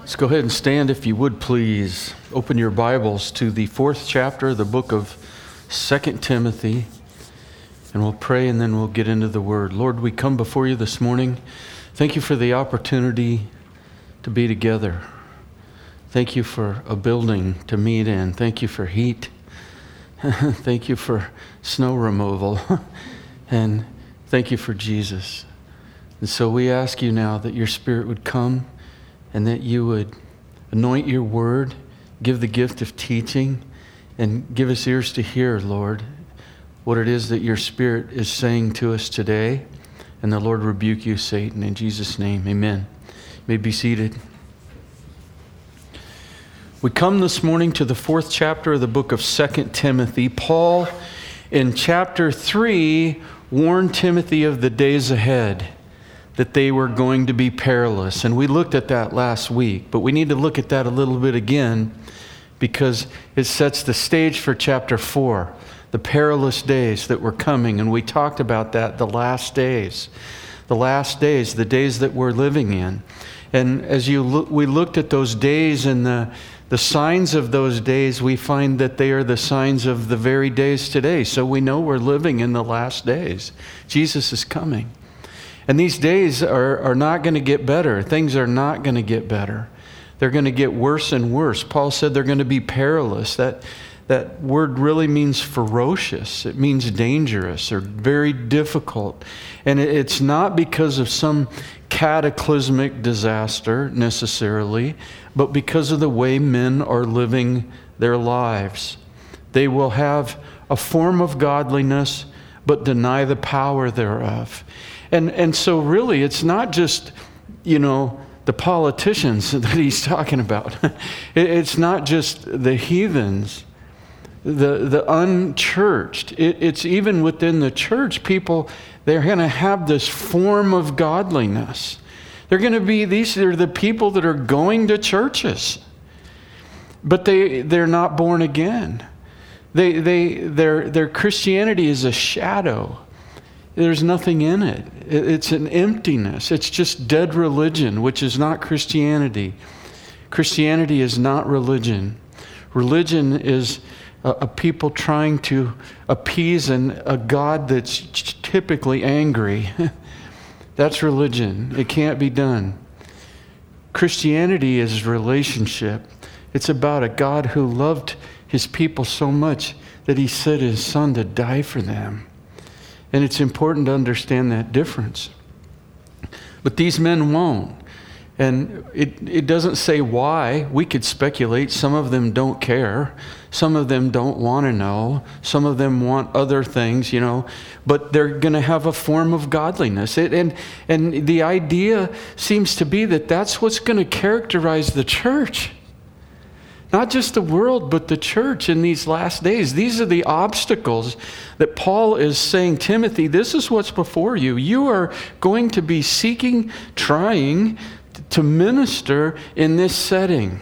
Let's go ahead and stand if you would, please. Open your Bibles to the 4th chapter of the book of 2 Timothy, and we'll pray and then we'll get into the Word. Lord, we come before you this morning. Thank you for the opportunity to be together. Thank you for a building to meet in. Thank you for heat. Thank you for snow removal. And thank you for Jesus. And so we ask you now that your Spirit would come and that you would anoint your word, give the gift of teaching, and give us ears to hear, Lord, what it is that your Spirit is saying to us today. And the Lord rebuke you, Satan, in Jesus' name. Amen. You may be seated. We come this morning to the 4th chapter of the book of 2 Timothy. Paul, in chapter 3, warned Timothy of the days ahead, that they were going to be perilous. And we looked at that last week, but we need to look at that a little bit again because it sets the stage for chapter 4, the perilous days that were coming. And we talked about that, the last days, the days that we're living in. And as we looked at those days and the signs of those days, we find that they are the signs of the very days today. So we know we're living in the last days. Jesus is coming. And these days are not going to get better. Things are not going to get better. They're going to get worse and worse. Paul said they're going to be perilous. That word really means ferocious. It means dangerous or very difficult. And it's not because of some cataclysmic disaster necessarily, but because of the way men are living their lives. They will have a form of godliness, but deny the power thereof. And so really, it's not just, the politicians that he's talking about. It's not just the heathens, the unchurched. It's even within the church, people, they're going to have this form of godliness. They're going to be, these are the people that are going to churches, but they're not born again. Their Christianity is a shadow. There's nothing in it. It's an emptiness. It's just dead religion, which is not Christianity. Christianity is not religion. Religion is a people trying to appease a God that's typically angry. That's religion. It can't be done. Christianity is relationship. It's about a God who loved his people so much that he sent his son to die for them. And it's important to understand that difference. But these men won't. And it doesn't say why. We could speculate. Some of them don't care. Some of them don't want to know. Some of them want other things, But they're going to have a form of godliness. And the idea seems to be that that's what's going to characterize the church. Not just the world, but the church in these last days. These are the obstacles that Paul is saying, Timothy, this is what's before you. You are going to be trying to minister in this setting.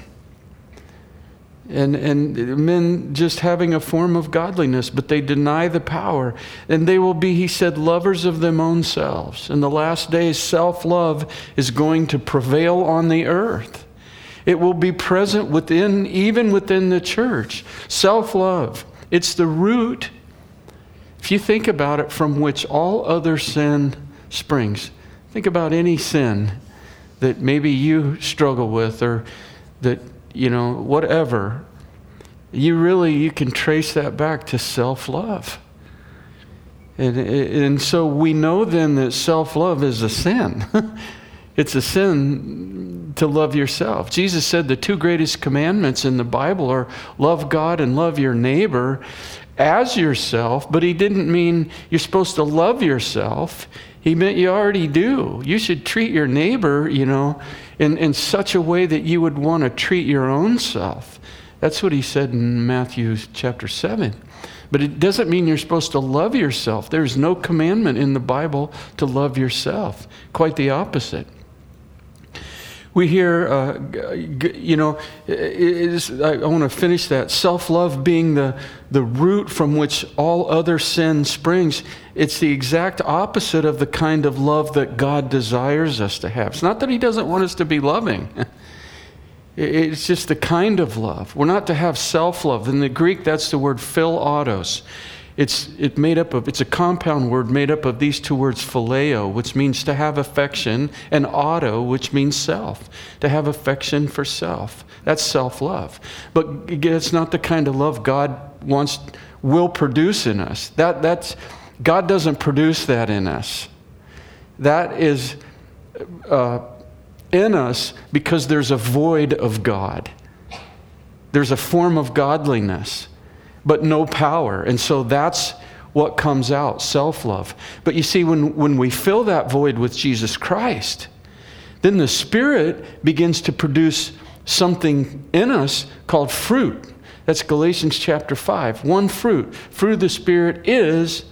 And men just having a form of godliness, but they deny the power. And they will be, he said, lovers of their own selves. In the last days, self-love is going to prevail on the earth. It will be present even within the church. Self-love. It's the root, if you think about it, from which all other sin springs. Think about any sin that maybe you struggle with or that, whatever. You can trace that back to self-love. And so we know then that self-love is a sin. It's a sin to love yourself. Jesus said the two greatest commandments in the Bible are love God and love your neighbor as yourself, but he didn't mean you're supposed to love yourself. He meant you already do. You should treat your neighbor, in such a way that you would want to treat your own self. That's what he said in Matthew chapter 7. But it doesn't mean you're supposed to love yourself. There's no commandment in the Bible to love yourself. Quite the opposite. We hear, I want to finish that. Self-love being the root from which all other sin springs. It's the exact opposite of the kind of love that God desires us to have. It's not that he doesn't want us to be loving. It's just the kind of love. We're not to have self-love. In the Greek, that's the word philos. It's a compound word made up of these two words, phileo, which means to have affection, and auto, which means self. To have affection for self. That's self-love. But it's not the kind of love God will produce in us. God doesn't produce that in us. That is in us because there's a void of God. There's a form of godliness, but no power. And so that's what comes out, self-love. But you see, when we fill that void with Jesus Christ, then the Spirit begins to produce something in us called fruit. That's Galatians chapter 5. One fruit. Fruit of the Spirit is...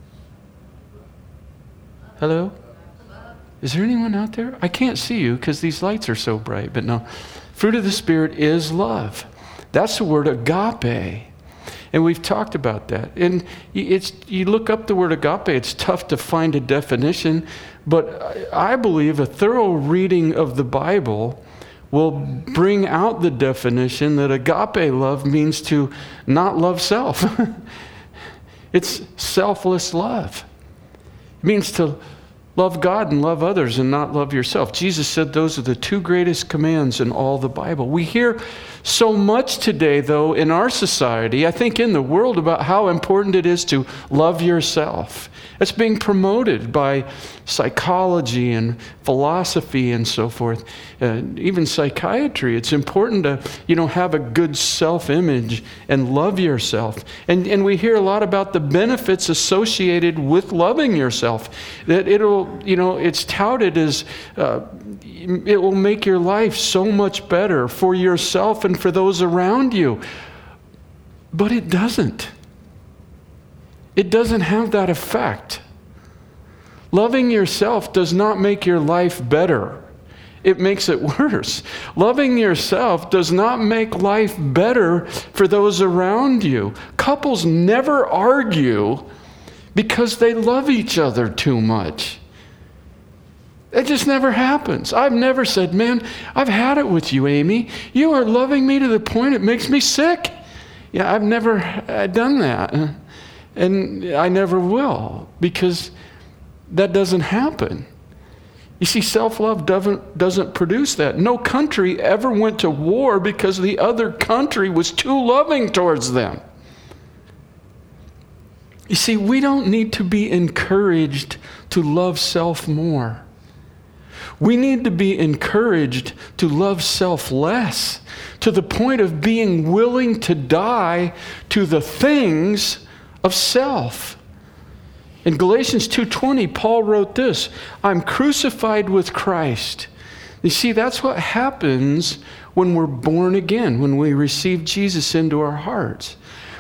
Hello? Is there anyone out there? I can't see you because these lights are so bright, but no. Fruit of the Spirit is love. That's the word agape. And we've talked about that. And you look up the word agape, it's tough to find a definition, but I believe a thorough reading of the Bible will bring out the definition that agape love means to not love self. It's selfless love. It means to love God and love others and not love yourself. Jesus said those are the two greatest commands in all the Bible. We hear so much today, though, in our society, I think in the world, about how important it is to love yourself. It's being promoted by psychology and philosophy and so forth, even psychiatry. It's important to, have a good self-image and love yourself. And we hear a lot about the benefits associated with loving yourself. That it's touted as it will make your life so much better for yourself and for those around you. But it doesn't. It doesn't have that effect. Loving yourself does not make your life better. It makes it worse. Loving yourself does not make life better for those around you. Couples never argue because they love each other too much. It just never happens. I've never said, man, I've had it with you, Amy. You are loving me to the point it makes me sick. Yeah, I've never done that. And I never will, because that doesn't happen. You see, self-love doesn't produce that. No country ever went to war because the other country was too loving towards them. You see, we don't need to be encouraged to love self more. We need to be encouraged to love self less, to the point of being willing to die to the things of self. In Galatians 2:20, Paul wrote this, I'm crucified with Christ. You see, that's what happens when we're born again, when we receive Jesus into our hearts.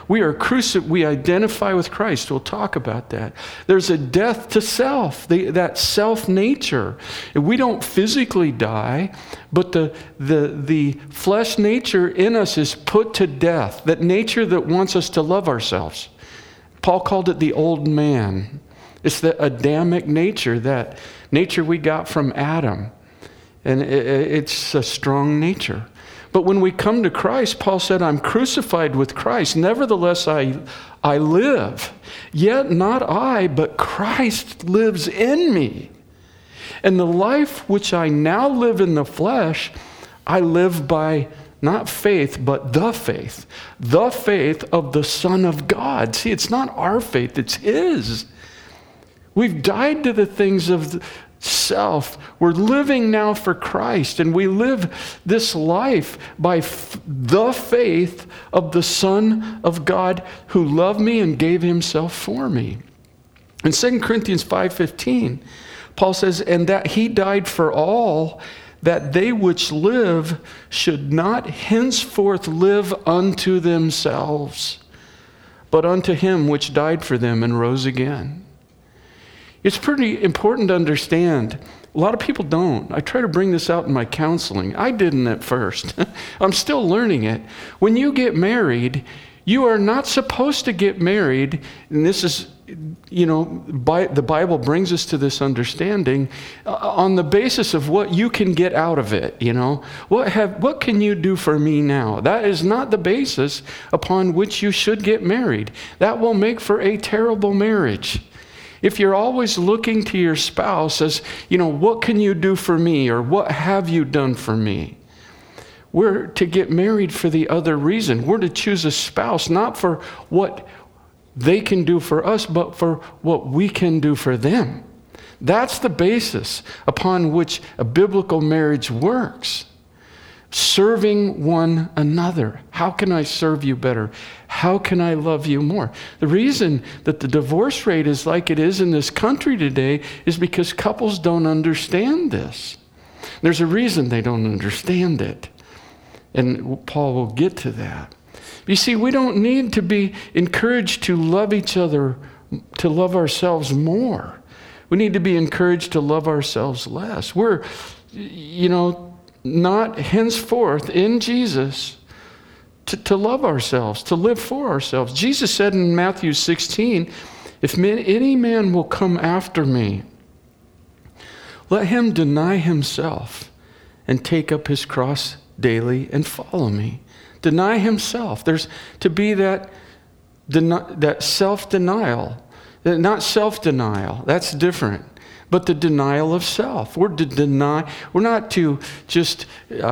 We identify with Christ. We'll talk about that. There's a death to self, that self-nature. We don't physically die, but the flesh nature in us is put to death, that nature that wants us to love ourselves. Paul called it the old man. It's the Adamic nature, that nature we got from Adam. And it's a strong nature. But when we come to Christ, Paul said, I'm crucified with Christ. Nevertheless, I live. Yet not I, but Christ lives in me. And the life which I now live in the flesh, I live by not faith, but the faith of the Son of God. See, it's not our faith, it's His. We've died to the things of self. We're living now for Christ, and we live this life by the faith of the Son of God who loved me and gave Himself for me. In 2 Corinthians 5:15, Paul says, and that He died for all, that they which live should not henceforth live unto themselves, but unto Him which died for them and rose again. It's pretty important to understand. A lot of people don't. I try to bring this out in my counseling. I didn't at first. I'm still learning it. When you get married, you are not supposed to get married, and this is the Bible brings us to this understanding on the basis of what you can get out of it. What can you do for me now? That is not the basis upon which you should get married. That will make for a terrible marriage. If you're always looking to your spouse as, what can you do for me, or what have you done for me? We're to get married for the other reason. We're to choose a spouse not for what they can do for us, but for what we can do for them. That's the basis upon which a biblical marriage works. Serving one another. How can I serve you better? How can I love you more? The reason that the divorce rate is like it is in this country today is because couples don't understand this. There's a reason they don't understand it. And Paul will get to that. You see, we don't need to be encouraged to love each other, to love ourselves more. We need to be encouraged to love ourselves less. We're, not henceforth in Jesus to love ourselves, to live for ourselves. Jesus said in Matthew 16, if any man will come after me, let him deny himself and take up his cross daily and follow me. Deny himself. There's to be that self-denial. Not self-denial. That's different. But the denial of self. We're not to just,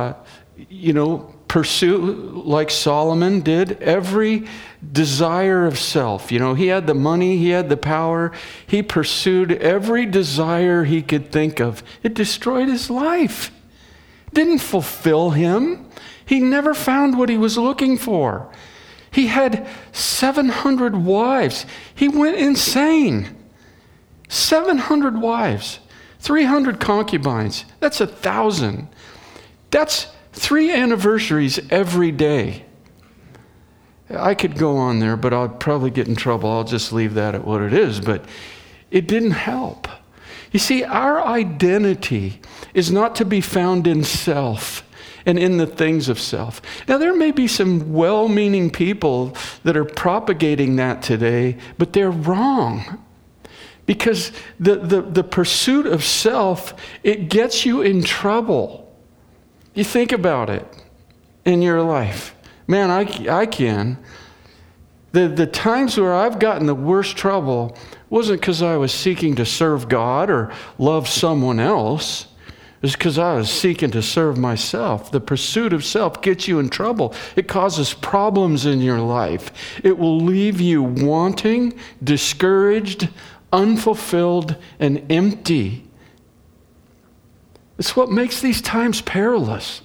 pursue, like Solomon did, every desire of self. He had the money, he had the power. He pursued every desire he could think of. It destroyed his life. It didn't fulfill him. He never found what he was looking for. He had 700 wives. He went insane. 700 wives, 300 concubines. That's 1,000. That's 3 anniversaries every day. I could go on there, but I'll probably get in trouble. I'll just leave that at what it is. But it didn't help. You see, our identity is not to be found in self and in the things of self. Now, there may be some well-meaning people that are propagating that today, but they're wrong. Because the pursuit of self, it gets you in trouble. You think about it in your life. Man, I can. The times where I've gotten the worst trouble wasn't because I was seeking to serve God or love someone else. It's because I was seeking to serve myself. The pursuit of self gets you in trouble. It causes problems in your life. It will leave you wanting, discouraged, unfulfilled, and empty. It's what makes these times perilous.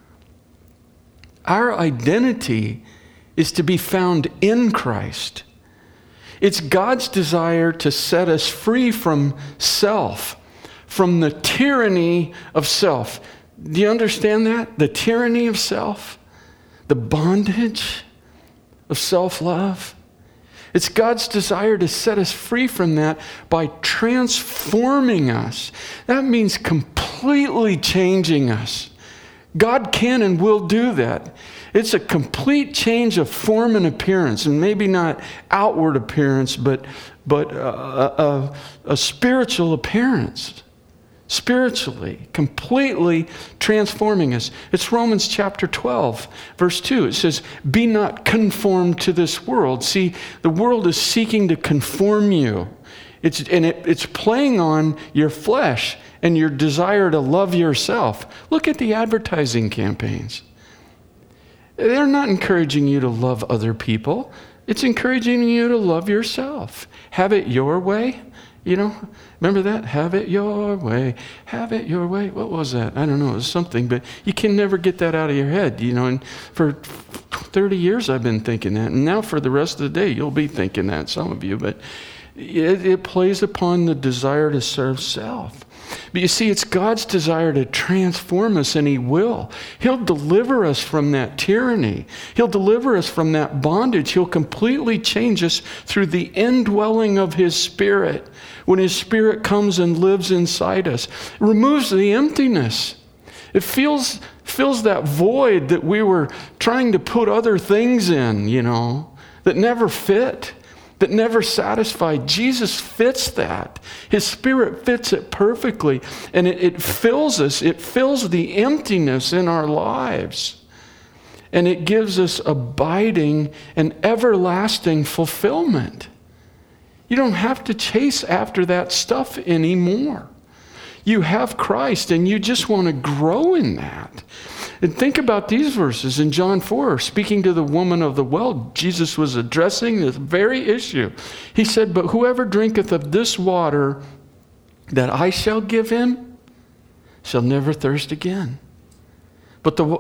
Our identity is to be found in Christ. It's God's desire to set us free from self, from the tyranny of self. Do you understand that? The tyranny of self, the bondage of self-love. It's God's desire to set us free from that by transforming us. That means completely changing us. God can and will do that. It's a complete change of form and appearance, and maybe not outward appearance, but a spiritual appearance. Spiritually, completely transforming us. It's Romans chapter 12, verse 2. It says, be not conformed to this world. See, the world is seeking to conform you. It's playing on your flesh and your desire to love yourself. Look at the advertising campaigns. They're not encouraging you to love other people. It's encouraging you to love yourself. Have it your way. Remember that? Have it your way. Have it your way. What was that? I don't know. It was something, but you can never get that out of your head. And for 30 years I've been thinking that. And now for the rest of the day, you'll be thinking that, some of you. But it plays upon the desire to serve self. But you see, it's God's desire to transform us, and He will. He'll deliver us from that tyranny. He'll deliver us from that bondage. He'll completely change us through the indwelling of His Spirit. When His Spirit comes and lives inside us, it removes the emptiness. It fills that void that we were trying to put other things in, that never fit. that never satisfied. Jesus fits that. His Spirit fits it perfectly, and it fills us. It fills the emptiness in our lives, and it gives us abiding and everlasting fulfillment. You don't have to chase after that stuff anymore. You have Christ, and you just want to grow in that. And think about these verses in John 4, speaking to the woman of the well. Jesus was addressing this very issue. He said, "But whoever drinketh of this water that I shall give him shall never thirst again. But the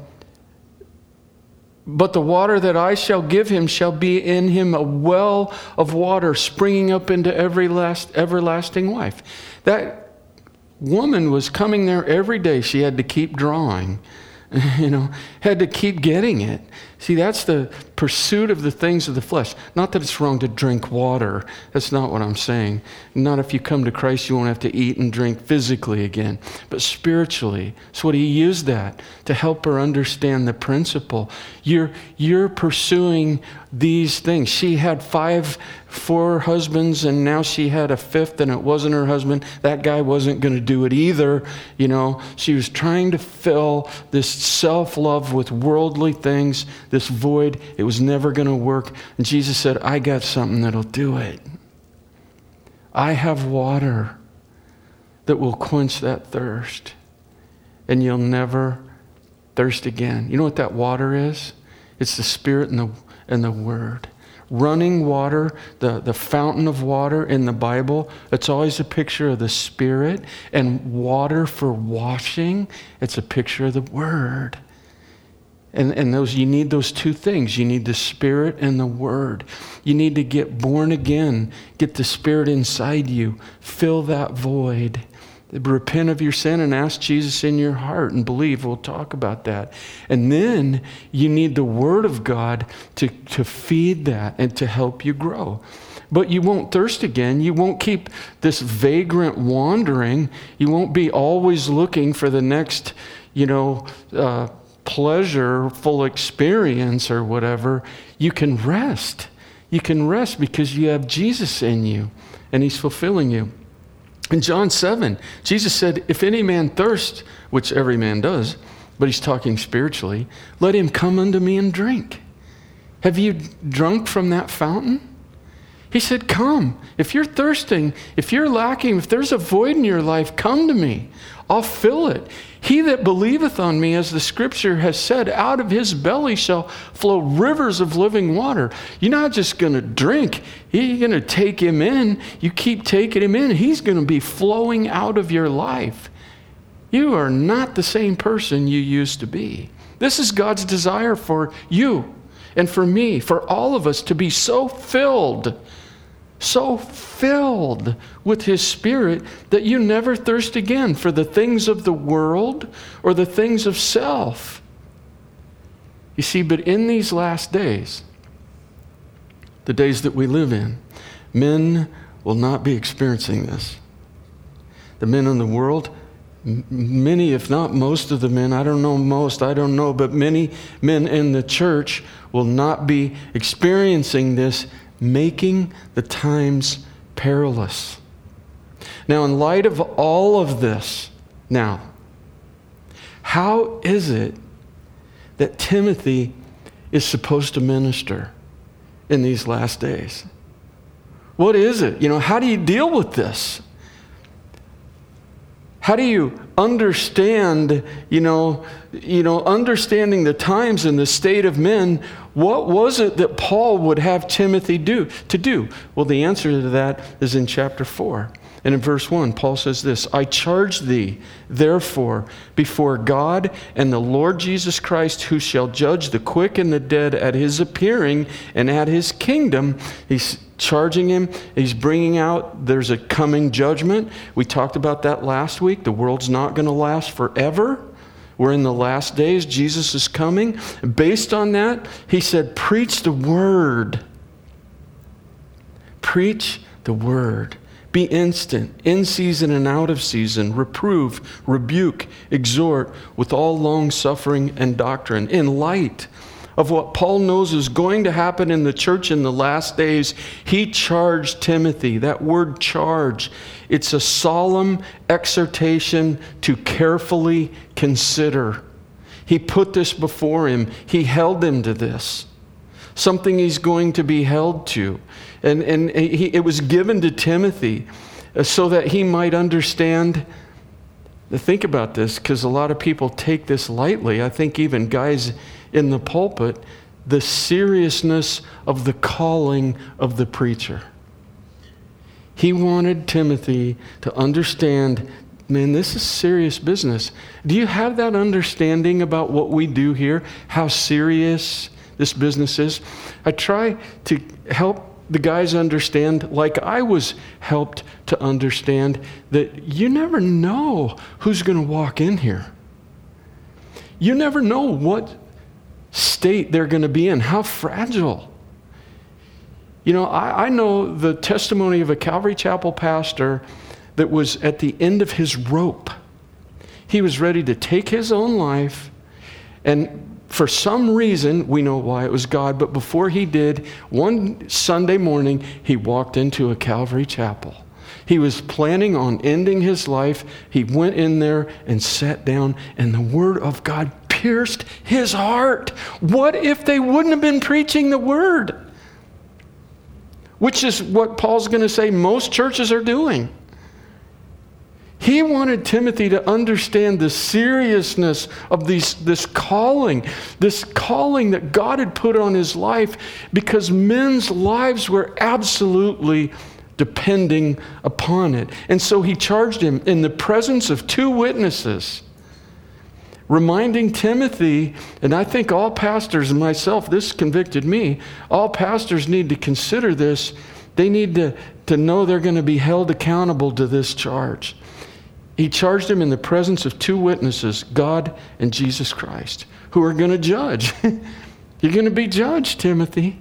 water that I shall give him shall be in him a well of water springing up into everlasting life." That woman was coming there every day. She had to keep drawing, had to keep getting it. See, that's the pursuit of the things of the flesh. Not that it's wrong to drink water. That's not what I'm saying. Not if you come to Christ, you won't have to eat and drink physically again. But spiritually, that's what he used that to help her understand the principle. You're pursuing these things. She had 4 husbands, and now she had a 5th, and it wasn't her husband. That guy wasn't going to do it either. She was trying to fill this self-love with worldly things, this void. It was never going to work. And Jesus said, "I got something that'll do it. I have water that will quench that thirst, and you'll never thirst again." You know what that water is? It's the Spirit and the Word. Running water, the fountain of water in the Bible, it's always a picture of the Spirit. And water for washing, it's a picture of the Word. And those, you need those two things. You need the Spirit and the Word. You need to get born again, get the Spirit inside you, fill that void. Repent of your sin and ask Jesus in your heart and believe. We'll talk about that. And then you need the Word of God to feed that and to help you grow. But you won't thirst again. You won't keep this vagrant wandering. You won't be always looking for the next, pleasureful experience or whatever. You can rest. You can rest because you have Jesus in you and He's fulfilling you. In John 7, Jesus said, "If any man thirst," which every man does, but He's talking spiritually, "let him come unto me and drink." Have you drunk from that fountain? He said, "Come. If you're thirsting, if you're lacking, if there's a void in your life, come to me. I'll fill it. He that believeth on me, as the Scripture has said, out of his belly shall flow rivers of living water." You're not just going to drink. You're going to take Him in. You keep taking Him in. He's going to be flowing out of your life. You are not the same person you used to be. This is God's desire for you and for me, for all of us, to be so filled with His Spirit that you never thirst again for the things of the world or the things of self. You see, but in these last days, the days that we live in, men will not be experiencing this. The men in the world, many, if not most of the men, I don't know, but many men in the church will not be experiencing this, making the times perilous. Now, in light of all of this, how is it that Timothy is supposed to minister in these last days? What is it? How do you deal with this? How do you understand, understanding the times and the state of men? What was it that Paul would have Timothy do? Well, the answer to that is in chapter 4. And in verse 1, Paul says this: "I charge thee, therefore, before God and the Lord Jesus Christ, who shall judge the quick and the dead at His appearing and at His kingdom." He's charging him. He's bringing out, there's a coming judgment. We talked about that last week. The world's not going to last forever. We're in the last days. Jesus is coming. Based on that, he said, preach the word. Preach the word. Be instant, in season and out of season. Reprove, rebuke, exhort with all long suffering and doctrine, in light of what Paul knows is going to happen in the church in the last days, he charged Timothy. That word charge, it's a solemn exhortation to carefully consider. He put this before him. He held him to this. Something he's going to be held to. And it was given to Timothy so that he might understand. Think about this, because a lot of people take this lightly. I think even guys in the pulpit, the seriousness of the calling of the preacher. He wanted Timothy to understand, man, this is serious business. Do you have that understanding about what we do here? How serious this business is? I try to help the guys understand, like I was helped to understand, that you never know who's going to walk in here. You never know what state they're going to be in, how fragile. You know, I know the testimony of a Calvary Chapel pastor that was at the end of his rope. He was ready to take his own life, and for some reason, we know why, it was God, but before he did, one Sunday morning, he walked into a Calvary Chapel. He was planning on ending his life. He went in there and sat down, and the Word of God pierced his heart. What if they wouldn't have been preaching the Word? Which is what Paul's going to say most churches are doing. He wanted Timothy to understand the seriousness of this calling that God had put on his life, because men's lives were absolutely depending upon it. And so he charged him in the presence of 2 witnesses, reminding Timothy, and I think all pastors, and myself, this convicted me, all pastors need to consider this. They need to know they're going to be held accountable to this charge. He charged him in the presence of 2 witnesses, God and Jesus Christ, who are going to judge. You're going to be judged, Timothy,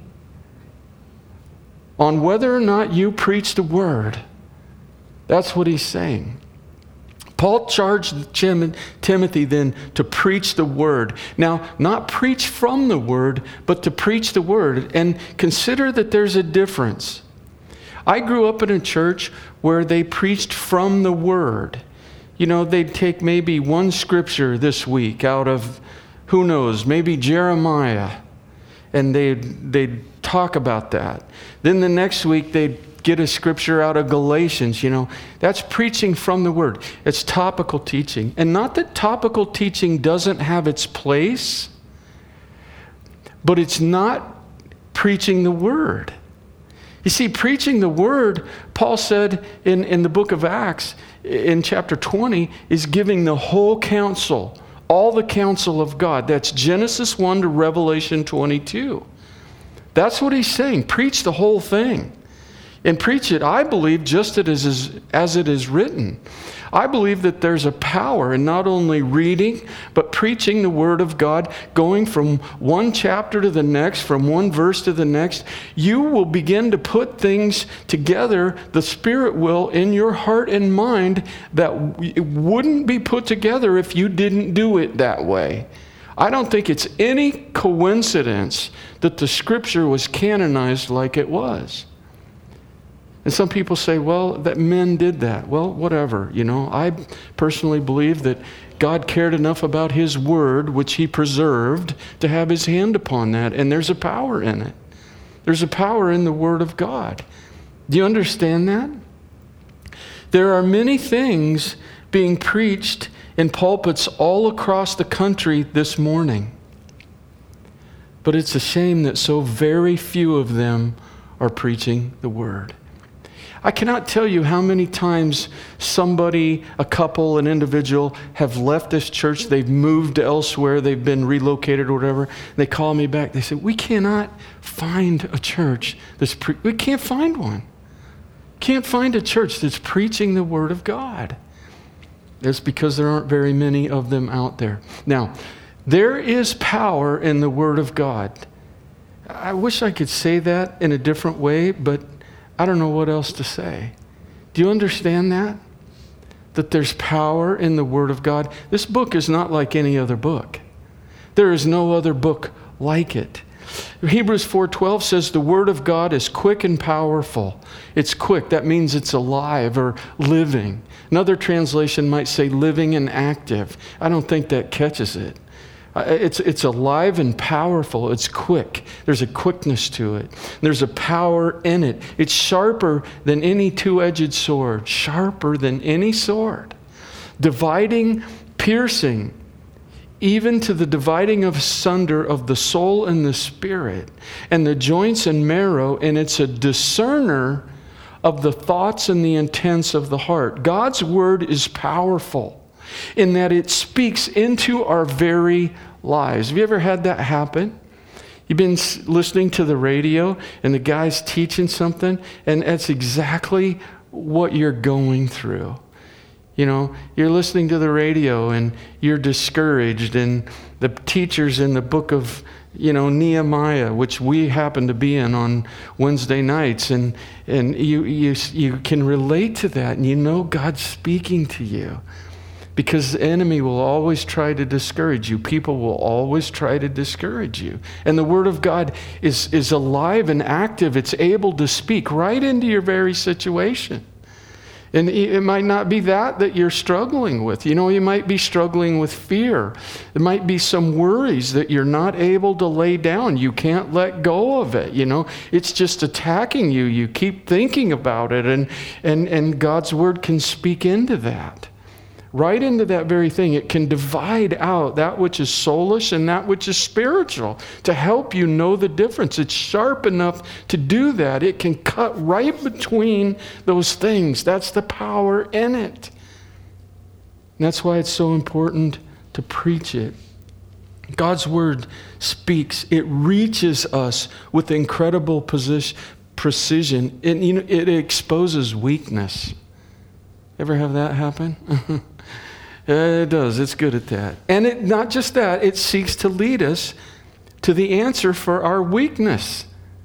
on whether or not you preach the Word. That's what he's saying. Paul charged Timothy then to preach the Word. Now, not preach from the Word, but to preach the Word. And consider that there's a difference. I grew up in a church where they preached from the Word. You know, they'd take maybe one scripture this week out of, who knows, maybe Jeremiah, and they'd talk about that. Then the next week they'd get a scripture out of Galatians. You know, that's preaching from the Word. It's topical teaching. And not that topical teaching doesn't have its place, but it's not preaching the Word. You see, preaching the Word, Paul said in the book of Acts, in chapter 20, is giving the whole counsel, all the counsel of God. That's Genesis 1 to Revelation 22. That's what he's saying. Preach the whole thing. And preach it, I believe, just as it is written. I believe that there's a power in not only reading, but preaching the Word of God, going from one chapter to the next, from one verse to the next. You will begin to put things together, the Spirit will, in your heart and mind, that it wouldn't be put together if you didn't do it that way. I don't think it's any coincidence that the Scripture was canonized like it was. And some people say, well, that men did that. Well, whatever, you know. I personally believe that God cared enough about His Word, which He preserved, to have His hand upon that. And there's a power in it. There's a power in the Word of God. Do you understand that? There are many things being preached in pulpits all across the country this morning. But it's a shame that so very few of them are preaching the Word. I cannot tell you how many times somebody, a couple, an individual have left this church, they've moved elsewhere, they've been relocated or whatever. They call me back, they say, we cannot find a church we can't find one. Can't find a church that's preaching the Word of God. It's because there aren't very many of them out there. Now, there is power in the Word of God. I wish I could say that in a different way, but I don't know what else to say. Do you understand that? That there's power in the Word of God. This book is not like any other book. There is no other book like it. Hebrews 4:12 says the Word of God is quick and powerful. It's quick. That means it's alive or living. Another translation might say living and active. I don't think that catches it. It's alive and powerful. It's quick. There's a quickness to it. There's a power in it. It's sharper than any two-edged sword. Sharper than any sword. Dividing, piercing, even to the dividing of asunder of the soul and the spirit, and the joints and marrow, and it's a discerner of the thoughts and the intents of the heart. God's word is powerful in that it speaks into our very lives. Have you ever had that happen? You've been listening to the radio and the guy's teaching something, and that's exactly what you're going through. You know, you're listening to the radio and you're discouraged, and the teacher's in the book of, Nehemiah, which we happen to be in on Wednesday nights, and you can relate to that, and you know God's speaking to you. Because the enemy will always try to discourage you. People will always try to discourage you. And the Word of God is alive and active. It's able to speak right into your very situation. And it might not be that you're struggling with. You might be struggling with fear. There might be some worries that you're not able to lay down. You can't let go of it. It's just attacking you. You keep thinking about it, and God's Word can speak into that. Right into that very thing. It can divide out that which is soulish and that which is spiritual to help you know the difference. It's sharp enough to do that. It can cut right between those things. That's the power in it. And that's why it's so important to preach it. God's word speaks. It reaches us with incredible precision. And it exposes weakness. Ever have that happen? It does. It's good at that. And not just that, it seeks to lead us to the answer for our weakness.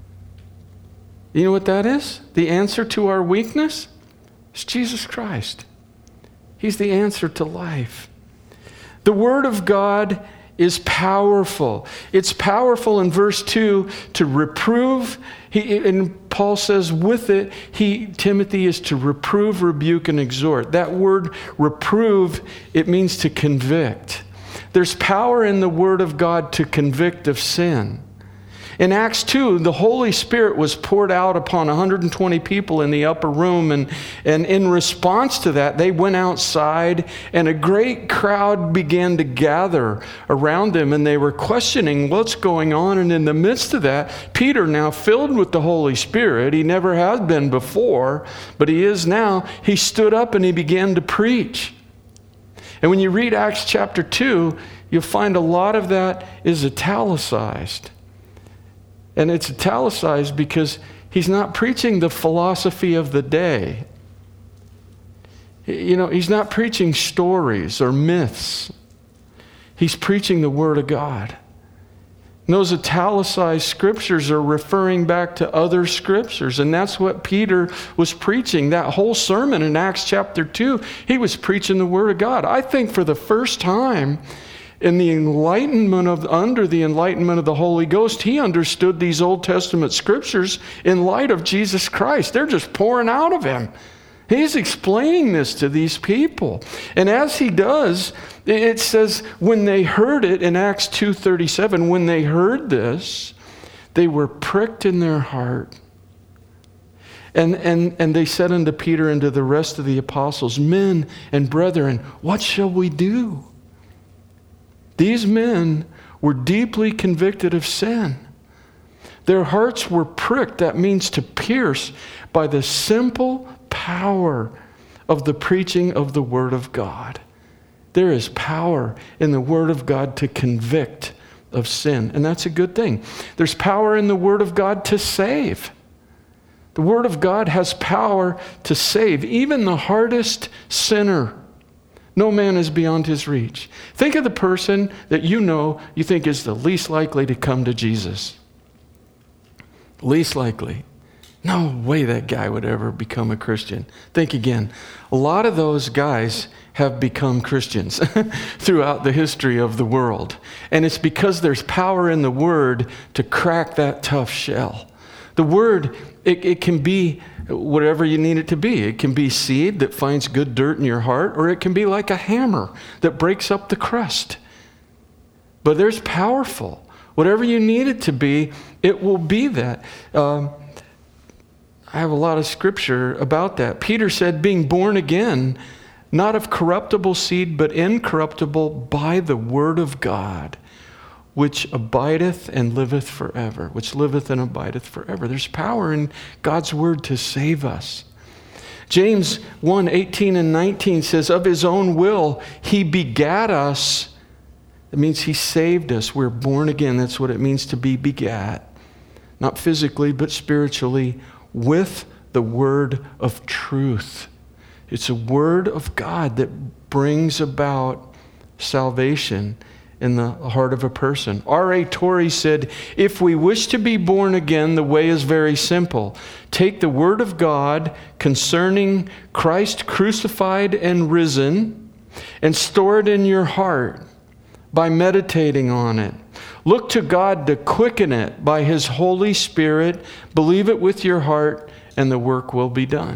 You know what that is? The answer to our weakness is Jesus Christ. He's the answer to life. The Word of God is powerful. It's powerful in verse 2 to reprove. And Paul says with it, Timothy is to reprove, rebuke, and exhort. That word reprove, it means to convict. There's power in the Word of God to convict of sin. In Acts 2, the Holy Spirit was poured out upon 120 people in the upper room, and in response to that, they went outside, and a great crowd began to gather around them, and they were questioning what's going on. And in the midst of that, Peter, now filled with the Holy Spirit, he never had been before, but he is now, he stood up and he began to preach. And when you read Acts chapter 2, you'll find a lot of that is italicized. And it's italicized because he's not preaching the philosophy of the day. He's not preaching stories or myths. He's preaching the Word of God. And those italicized scriptures are referring back to other scriptures. And that's what Peter was preaching. That whole sermon in Acts chapter 2, he was preaching the Word of God. I think for the first time, under the enlightenment of the Holy Ghost, he understood these Old Testament scriptures in light of Jesus Christ. They're just pouring out of him. He's explaining this to these people. And as he does, it says, when they heard it in Acts 2:37, when they heard this, they were pricked in their heart. And they said unto Peter and to the rest of the apostles, men and brethren, what shall we do? These men were deeply convicted of sin. Their hearts were pricked, that means to pierce, by the simple power of the preaching of the Word of God. There is power in the Word of God to convict of sin, and that's a good thing. There's power in the Word of God to save. The Word of God has power to save even the hardest sinner. No man is beyond his reach. Think of the person that you think is the least likely to come to Jesus. Least likely. No way that guy would ever become a Christian. Think again. A lot of those guys have become Christians throughout the history of the world. And it's because there's power in the Word to crack that tough shell. The Word, it can be whatever you need it to be. It can be seed that finds good dirt in your heart, or it can be like a hammer that breaks up the crust. But there's powerful. Whatever you need it to be, it will be that. I have a lot of scripture about that. Peter said, being born again, not of corruptible seed, but incorruptible by the word of God, which abideth and liveth forever, which liveth and abideth forever. There's power in God's word to save us. James 1:18 and 19 says, of his own will, he begat us. It means he saved us. We're born again. That's what it means to be begat. Not physically, but spiritually, with the word of truth. It's a word of God that brings about salvation in the heart of a person. R.A. Torrey said, if we wish to be born again, the way is very simple. Take the word of God concerning Christ crucified and risen and store it in your heart by meditating on it. Look to God to quicken it by His Holy Spirit. Believe it with your heart, and the work will be done.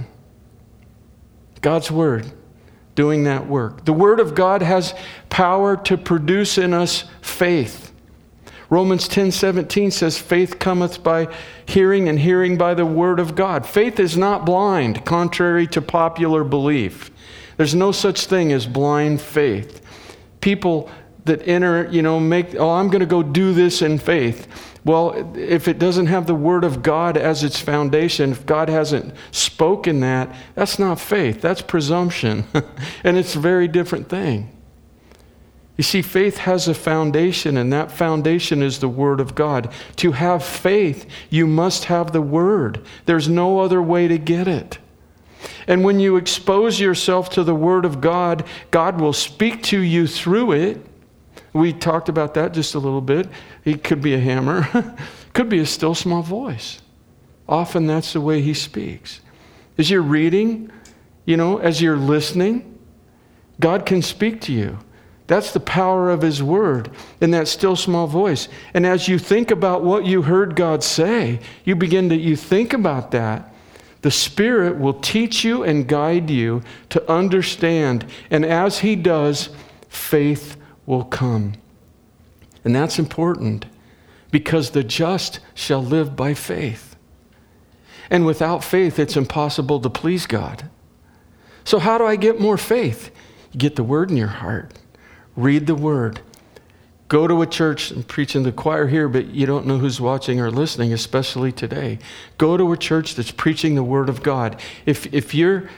God's Word doing that work. The Word of God has power to produce in us faith. Romans 10:17 says, faith cometh by hearing, and hearing by the Word of God. Faith is not blind, contrary to popular belief. There's no such thing as blind faith. People that enter, I'm going to go do this in faith. Well, if it doesn't have the Word of God as its foundation, if God hasn't spoken that, that's not faith. That's presumption. And it's a very different thing. You see, faith has a foundation, and that foundation is the Word of God. To have faith, you must have the Word. There's no other way to get it. And when you expose yourself to the Word of God, God will speak to you through it. We talked about that just a little bit. It could be a hammer. Could be a still small voice. Often that's the way He speaks. As you're reading, as you're listening, God can speak to you. That's the power of His Word in that still small voice. And as you think about what you heard God say, you think about that. The Spirit will teach you and guide you to understand. And as He does, faith will come. And that's important, because the just shall live by faith. And without faith, it's impossible to please God. So how do I get more faith? You get the Word in your heart. Read the Word. Go to a church. I'm preaching to the choir here, but you don't know who's watching or listening, especially today. Go to a church that's preaching the Word of God. If you're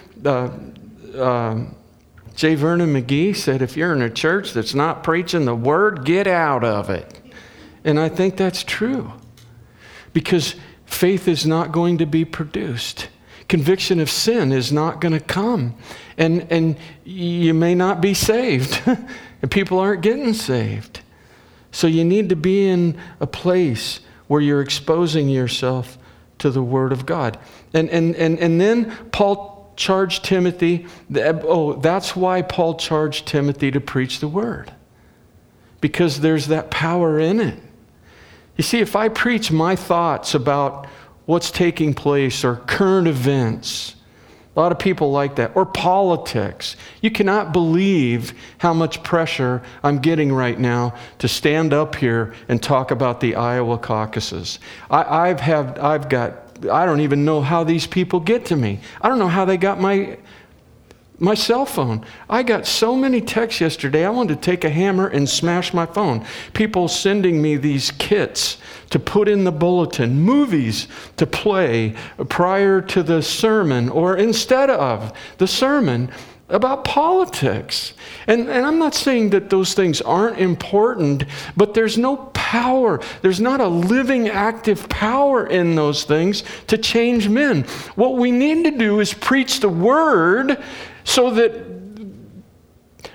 J. Vernon McGee said, if you're in a church that's not preaching the Word, get out of it. And I think that's true, because faith is not going to be produced. Conviction of sin is not going to come. And you may not be saved. And people aren't getting saved. So you need to be in a place where you're exposing yourself to the Word of God. And then Paul charged Timothy. That's why Paul charged Timothy to preach the Word, because there's that power in it. You see, if I preach my thoughts about what's taking place or current events, a lot of people like that, or politics. You cannot believe how much pressure I'm getting right now to stand up here and talk about the Iowa caucuses. I don't even know how these people get to me. I don't know how they got my cell phone. I got so many texts yesterday, I wanted to take a hammer and smash my phone. People sending me these kits to put in the bulletin, movies to play prior to the sermon or instead of the sermon about politics. And I'm not saying that those things aren't important, but there's no power. There's not a living, active power in those things to change men. What we need to do is preach the Word so that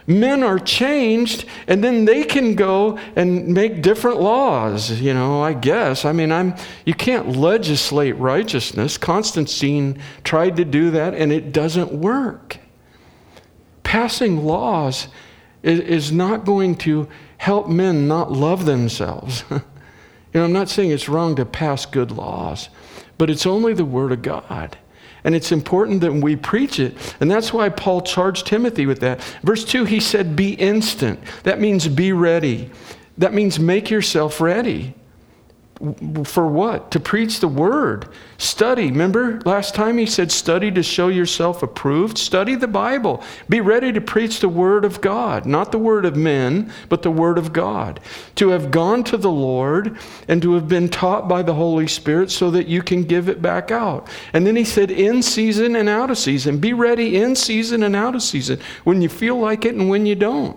Men are changed, and then they can go and make different laws, I guess. You can't legislate righteousness. Constantine tried to do that, and it doesn't work. Passing laws is not going to help men not love themselves. I'm not saying it's wrong to pass good laws, but it's only the Word of God. And it's important that we preach it. And that's why Paul charged Timothy with that. Verse 2, he said, be instant. That means be ready. That means make yourself ready. For what? To preach the word. Study. Remember last time he said study to show yourself approved? Study the Bible. Be ready to preach the word of God. Not the word of men, but the word of God. To have gone to the Lord and to have been taught by the Holy Spirit so that you can give it back out. And then he said in season and out of season. Be ready in season and out of season. When you feel like it and when you don't.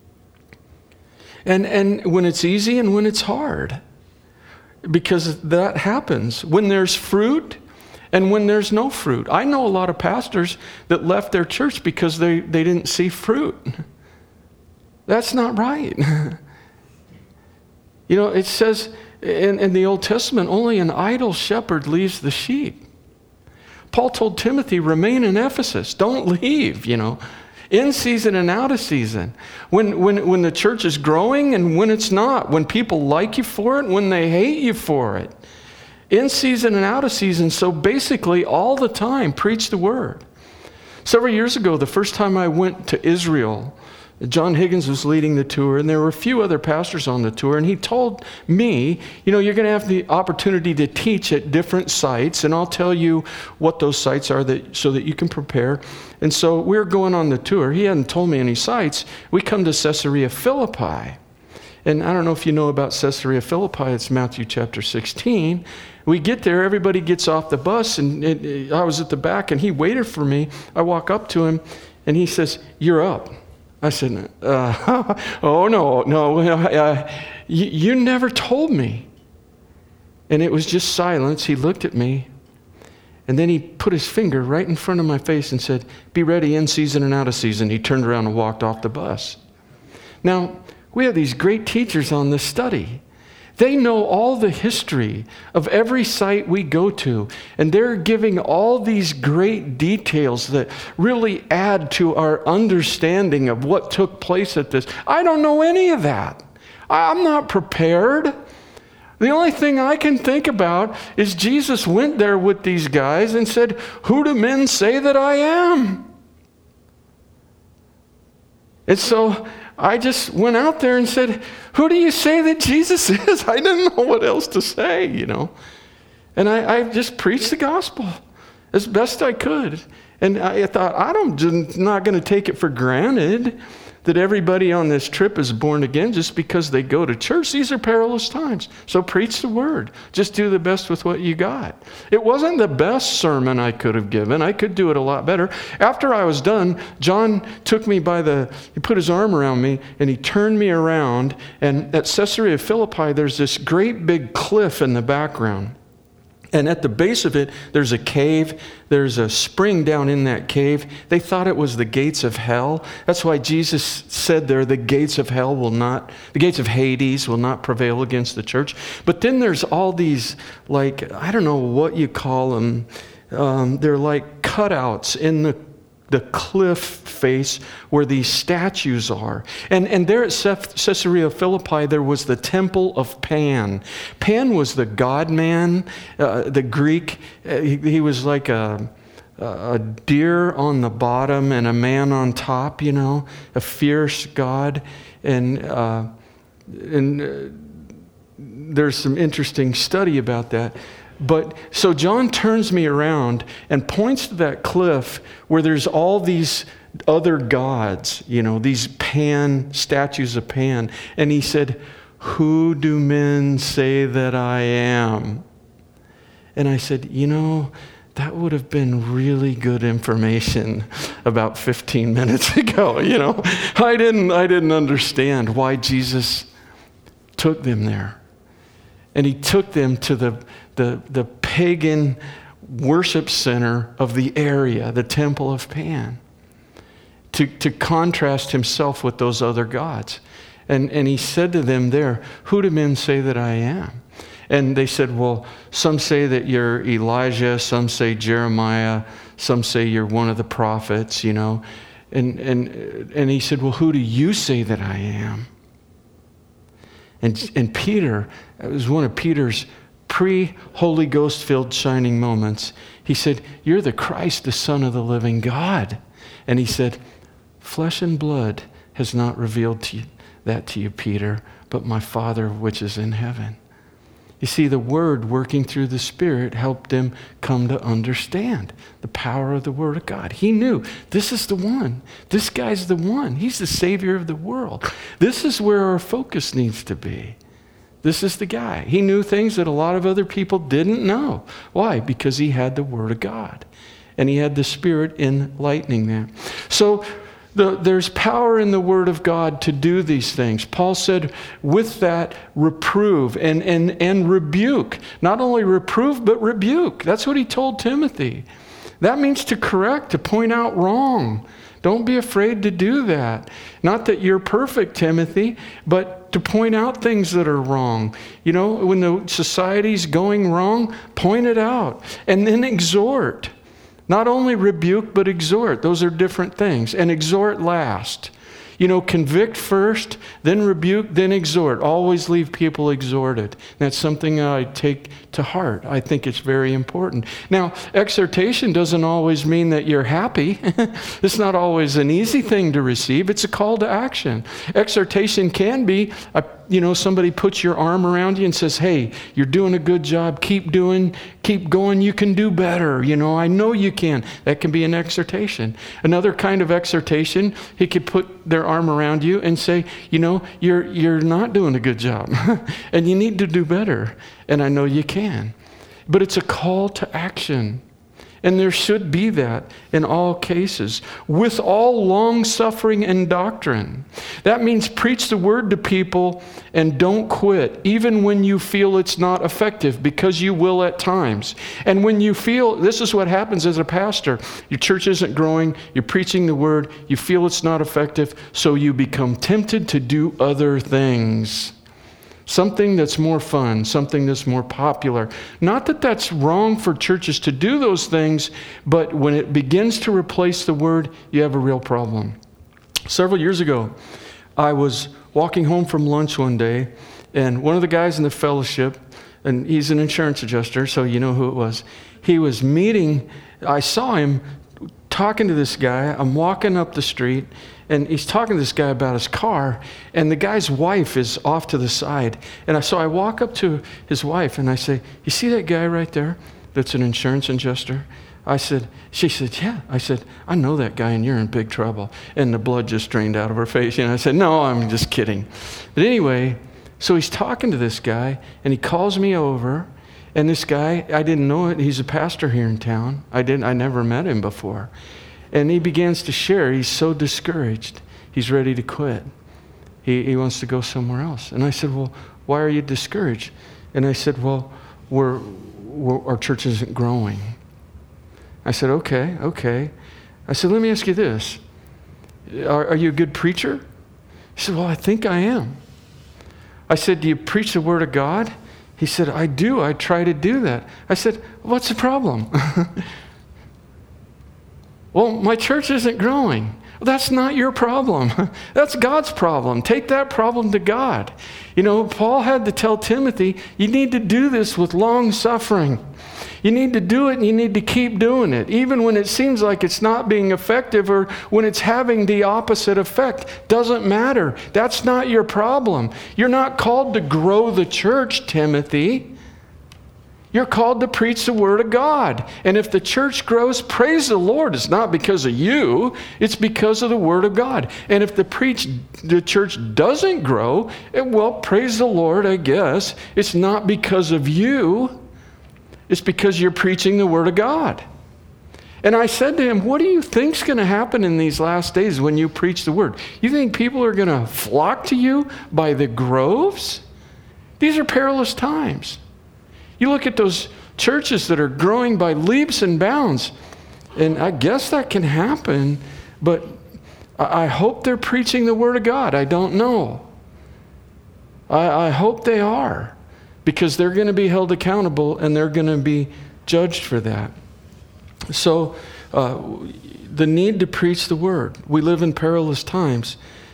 And when it's easy and when it's hard. Because that happens when there's fruit and when there's no fruit. I know a lot of pastors that left their church because they didn't see fruit. That's not right. It says in the Old Testament, only an idle shepherd leaves the sheep. Paul told Timothy, remain in Ephesus. Don't leave, In season and out of season. When the church is growing and when it's not. When people like you for it and when they hate you for it. In season and out of season. So basically all the time, preach the word. Several years ago, the first time I went to Israel, John Higgins was leading the tour, and there were a few other pastors on the tour, and he told me, you're going to have the opportunity to teach at different sites, and I'll tell you what those sites are so that you can prepare. And so we're going on the tour. He hadn't told me any sites. We come to Caesarea Philippi. And I don't know if you know about Caesarea Philippi. It's Matthew chapter 16. We get there, everybody gets off the bus, and I was at the back, and he waited for me. I walk up to him, and he says, you're up. I said, oh, no, you never told me. And it was just silence. He looked at me, and then he put his finger right in front of my face and said, be ready in season and out of season. He turned around and walked off the bus. Now, we have these great teachers on this study. They know all the history of every site we go to, and they're giving all these great details that really add to our understanding of what took place at this. I don't know any of that. I'm not prepared. The only thing I can think about is Jesus went there with these guys and said, who do men say that I am? And so I just went out there and said, who do you say that Jesus is? I didn't know what else to say, And I just preached the gospel as best I could. And I thought, I'm not going to take it for granted that everybody on this trip is born again just because they go to church. These are perilous times. So preach the word. Just do the best with what you got. It wasn't the best sermon I could have given. I could do it a lot better. After I was done, John took me he put his arm around me and he turned me around. And at Caesarea Philippi, there's this great big cliff in the background. And at the base of it, there's a cave. There's a spring down in that cave. They thought it was the gates of hell. That's why Jesus said there, the gates of Hades will not prevail against the church. But then there's all these, I don't know what you call them. They're like cutouts in the cliff face where these statues are. And there at Caesarea Philippi, there was the temple of Pan. Pan was the god-man, the Greek. He was like a deer on the bottom and a man on top, a fierce god. And there's some interesting study about that. But so John turns me around and points to that cliff where there's all these other gods, these statues of Pan. And he said, who do men say that I am? And I said, that would have been really good information about 15 minutes ago, I didn't understand why Jesus took them there. And he took them to the pagan worship center of the area, the Temple of Pan, to contrast himself with those other gods. And he said to them there, "Who do men say that I am?" And they said, "Well, some say that you're Elijah, some say Jeremiah, some say you're one of the prophets, you know." And he said, "Well, who do you say that I am?" And Peter, it was one of Peter's pre-Holy Ghost-filled shining moments. He said, "You're the Christ, the Son of the living God." And he said, "Flesh and blood has not revealed that to you, Peter, but my Father which is in heaven." You see, the Word working through the Spirit helped him come to understand the power of the Word of God. He knew, this is the one. This guy's the one. He's the Savior of the world. This is where our focus needs to be. This is the guy. He knew things that a lot of other people didn't know. Why? Because he had the Word of God. And he had the Spirit enlightening that. So there's power in the Word of God to do these things. Paul said, with that, reprove and rebuke. Not only reprove, but rebuke. That's what he told Timothy. That means to correct, to point out wrong. Don't be afraid to do that. Not that you're perfect, Timothy, but to point out things that are wrong. You know, when the society's going wrong, point it out. And then exhort. Not only rebuke, but exhort. Those are different things. And exhort last. You know, convict first, then rebuke, then exhort. Always leave people exhorted. That's something I take to heart. I think it's very important. Now, exhortation doesn't always mean that you're happy. It's not always an easy thing to receive. It's a call to action. Exhortation can be, somebody puts your arm around you and says, "Hey, you're doing a good job. Keep going. You can do better. I know you can." That can be an exhortation. Another kind of exhortation, he could put their arm around you and say, you're not doing a good job and you need to do better. And I know you can. But it's a call to action. And there should be that in all cases, with all long-suffering and doctrine. That means preach the word to people and don't quit, even when you feel it's not effective, because you will at times. And when you feel, this is what happens as a pastor, your church isn't growing, you're preaching the word, you feel it's not effective, so you become tempted to do other things. Something that's more fun, something that's more popular. Not that that's wrong for churches to do those things, but when it begins to replace the word, you have a real problem. Several years ago, I was walking home from lunch one day, and one of the guys in the fellowship, and he's an insurance adjuster, so you know who it was. He was I saw him talking to this guy. I'm walking up the street, and he's talking to this guy about his car, and the guy's wife is off to the side. And so I walk up to his wife, and I say, "You see that guy right there that's an insurance adjuster?" She said, "Yeah." I said, "I know that guy, and you're in big trouble." And the blood just drained out of her face. And I said, "No, I'm just kidding." But anyway, so he's talking to this guy, and he calls me over. And this guy, I didn't know it. He's a pastor here in town. I never met him before. And he begins to share. He's so discouraged. He's ready to quit. He wants to go somewhere else. And I said, "Well, why are you discouraged?" And I said, "Well, our church isn't growing." I said, okay. I said, "Let me ask you this. Are you a good preacher?" He said, "Well, I think I am." I said, "Do you preach the Word of God?" He said, "I do. I try to do that." I said, "What's the problem?" "Well, my church isn't growing." Well, that's not your problem. That's God's problem. Take that problem to God. Paul had to tell Timothy, you need to do this with long suffering. You need to do it, and you need to keep doing it, even when it seems like it's not being effective or when it's having the opposite effect. Doesn't matter. That's not your problem. You're not called to grow the church, Timothy. You're called to preach the Word of God. And if the church grows, praise the Lord. It's not because of you. It's because of the Word of God. And if the church doesn't grow, well, praise the Lord, I guess. It's not because of you. It's because you're preaching the Word of God. And I said to him, "What do you think's going to happen in these last days when you preach the Word? You think people are going to flock to you by the groves? These are perilous times." You look at those churches that are growing by leaps and bounds, and I guess that can happen, but I hope they're preaching the Word of God. I don't know. I hope they are, because they're going to be held accountable and they're going to be judged for that. So the need to preach the Word. We live in perilous times.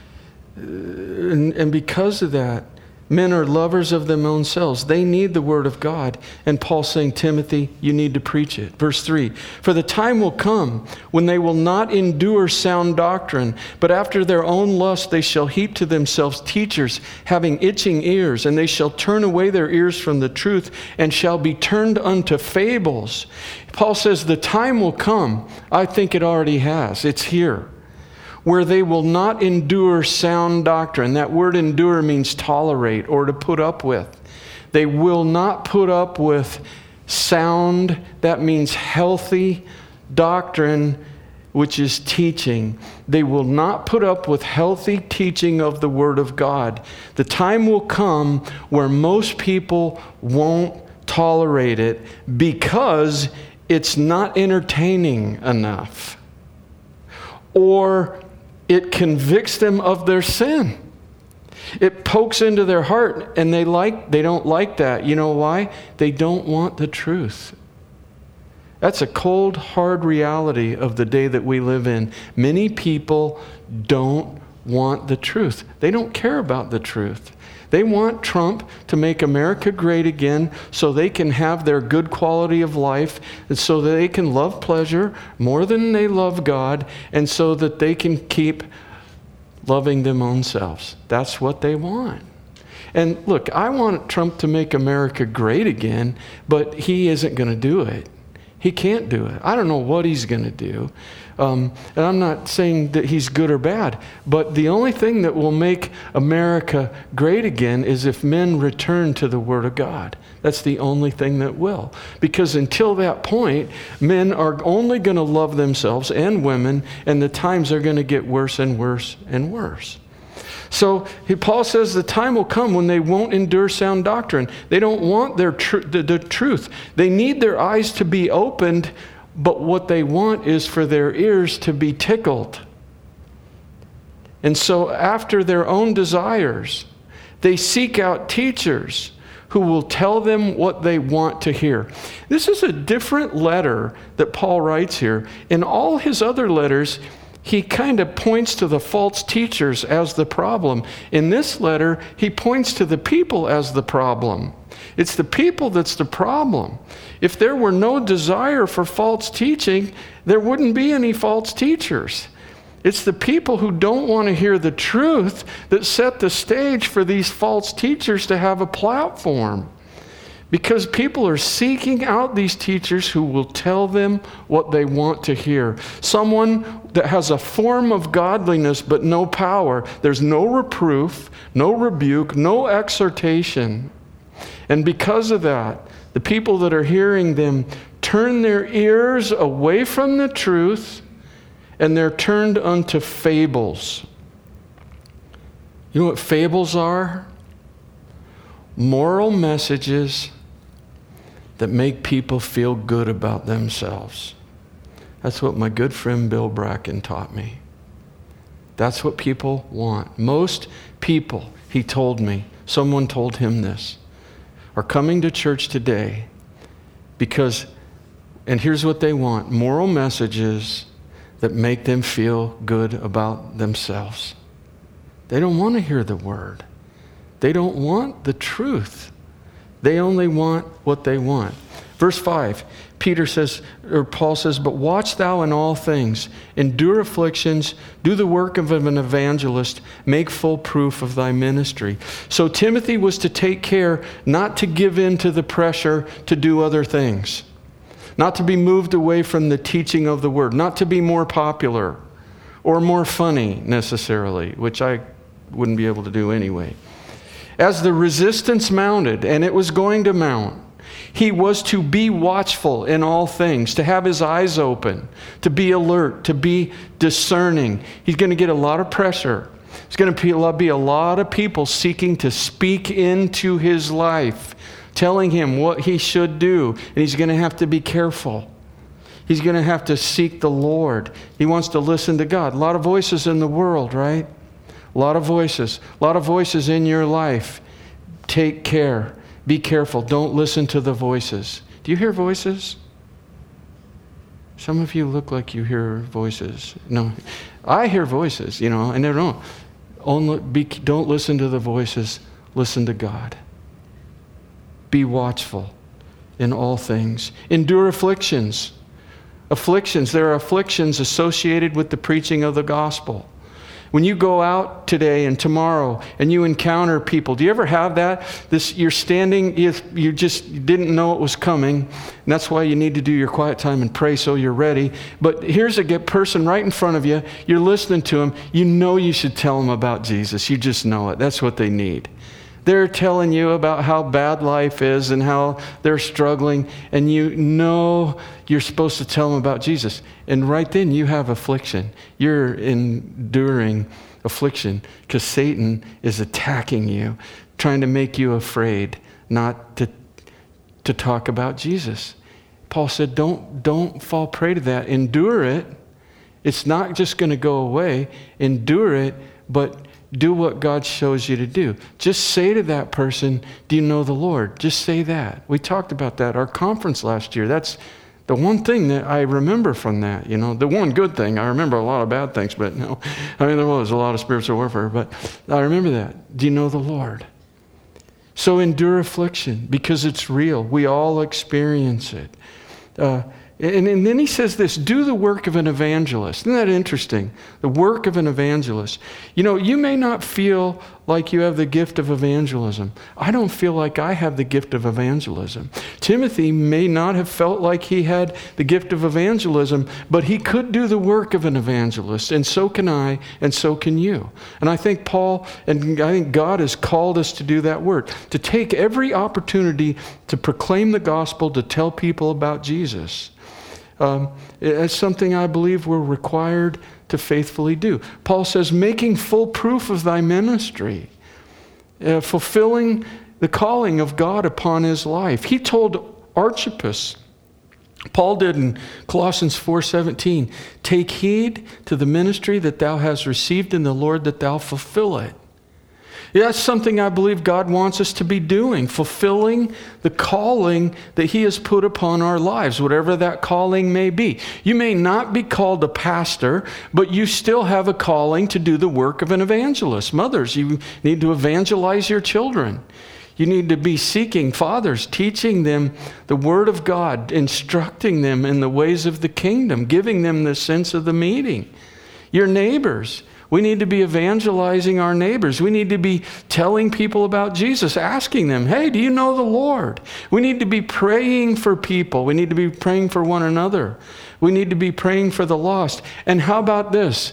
And because of that, men are lovers of their own selves. They need the Word of God. And Paul's saying, Timothy, you need to preach it. Verse 3, for the time will come when they will not endure sound doctrine, but after their own lust they shall heap to themselves teachers having itching ears, and they shall turn away their ears from the truth and shall be turned unto fables. Paul says the time will come. I think it already has. It's here. Where they will not endure sound doctrine. That word endure means tolerate or to put up with. They will not put up with sound, that means healthy doctrine, which is teaching. They will not put up with healthy teaching of the Word of God. The time will come where most people won't tolerate it because it's not entertaining enough. Or it convicts them of their sin. It pokes into their heart, and they don't like that. You know why? They don't want the truth. That's a cold, hard reality of the day that we live in. Many people don't want the truth. They don't care about the truth. They want Trump to make America great again so they can have their good quality of life, and so that they can love pleasure more than they love God, and so that they can keep loving them own selves. That's what they want. And look, I want Trump to make America great again, but he isn't going to do it. He can't do it. I don't know what he's going to do. And I'm not saying that he's good or bad, but the only thing that will make America great again is if men return to the Word of God. That's the only thing that will. Because until that point, men are only going to love themselves and women, and the times are going to get worse and worse and worse. So Paul says the time will come when they won't endure sound doctrine. They don't want the truth. They need their eyes to be opened, but what they want is for their ears to be tickled. And so after their own desires, they seek out teachers who will tell them what they want to hear. This is a different letter that Paul writes here. In all his other letters, he kind of points to the false teachers as the problem. In this letter, he points to the people as the problem. It's the people that's the problem. If there were no desire for false teaching, there wouldn't be any false teachers. It's the people who don't want to hear the truth that set the stage for these false teachers to have a platform. Because people are seeking out these teachers who will tell them what they want to hear. Someone that has a form of godliness but no power. There's no reproof, no rebuke, no exhortation. And because of that, the people that are hearing them turn their ears away from the truth, and they're turned unto fables. You know what fables are? Moral messages that make people feel good about themselves. That's what my good friend Bill Bracken taught me. That's what people want. Most people, he told me, someone told him this, are coming to church today because, and here's what they want, moral messages that make them feel good about themselves. They don't want to hear the word. They don't want the truth. They only want what they want. Verse 5, Paul says, but watch thou in all things, endure afflictions, do the work of an evangelist, make full proof of thy ministry. So Timothy was to take care not to give in to the pressure to do other things, not to be moved away from the teaching of the word, not to be more popular or more funny necessarily, which I wouldn't be able to do anyway. As the resistance mounted, and it was going to mount, he was to be watchful in all things, to have his eyes open, to be alert, to be discerning. He's going to get a lot of pressure. There's going to be a lot of people seeking to speak into his life, telling him what he should do, and he's going to have to be careful. He's going to have to seek the Lord. He wants to listen to God. A lot of voices in the world, right? A lot of voices. A lot of voices in your life. Take care. Be careful. Don't listen to the voices. Do you hear voices? Some of you look like you hear voices. No, I hear voices, and I don't know. Don't listen to the voices. Listen to God. Be watchful in all things. Endure afflictions. There are afflictions associated with the preaching of the gospel. When you go out today and tomorrow and you encounter people, do you ever have that? You're standing, you just didn't know it was coming. And that's why you need to do your quiet time and pray so you're ready. But here's a person right in front of you. You're listening to them. You know you should tell them about Jesus. You just know it. That's what they need. They're telling you about how bad life is and how they're struggling, and you know you're supposed to tell them about Jesus. And right then you have affliction. You're enduring affliction because Satan is attacking you, trying to make you afraid not to talk about Jesus. Paul said, don't fall prey to that. Endure it. It's not just going to go away. Endure it, but do what God shows you to do. Just say to that person, do you know the Lord? Just say that. We talked about that at our conference last year. That's the one thing that I remember from that. The one good thing. I remember a lot of bad things, but no. There was a lot of spiritual warfare, but I remember that. Do you know the Lord? So endure affliction because it's real. We all experience it. And then he says this, do the work of an evangelist. Isn't that interesting? The work of an evangelist. You may not feel like you have the gift of evangelism. I don't feel like I have the gift of evangelism. Timothy may not have felt like he had the gift of evangelism, but he could do the work of an evangelist, and so can I, and so can you. And I think Paul, and I think God has called us to do that work, to take every opportunity to proclaim the gospel, to tell people about Jesus. It's something I believe we're required to faithfully do. Paul says, making full proof of thy ministry, fulfilling the calling of God upon his life. He told Archippus, Paul did in Colossians 4:17, take heed to the ministry that thou hast received in the Lord, that thou fulfill it. That's something I believe God wants us to be doing, fulfilling the calling that he has put upon our lives, whatever that calling may be. You may not be called a pastor, but you still have a calling to do the work of an evangelist. Mothers, you need to evangelize your children. You need to be seeking fathers, teaching them the Word of God, instructing them in the ways of the kingdom, giving them the sense of the meeting. Your neighbors, we need to be evangelizing our neighbors. We need to be telling people about Jesus, asking them, hey, do you know the Lord? We need to be praying for people. We need to be praying for one another. We need to be praying for the lost. And how about this?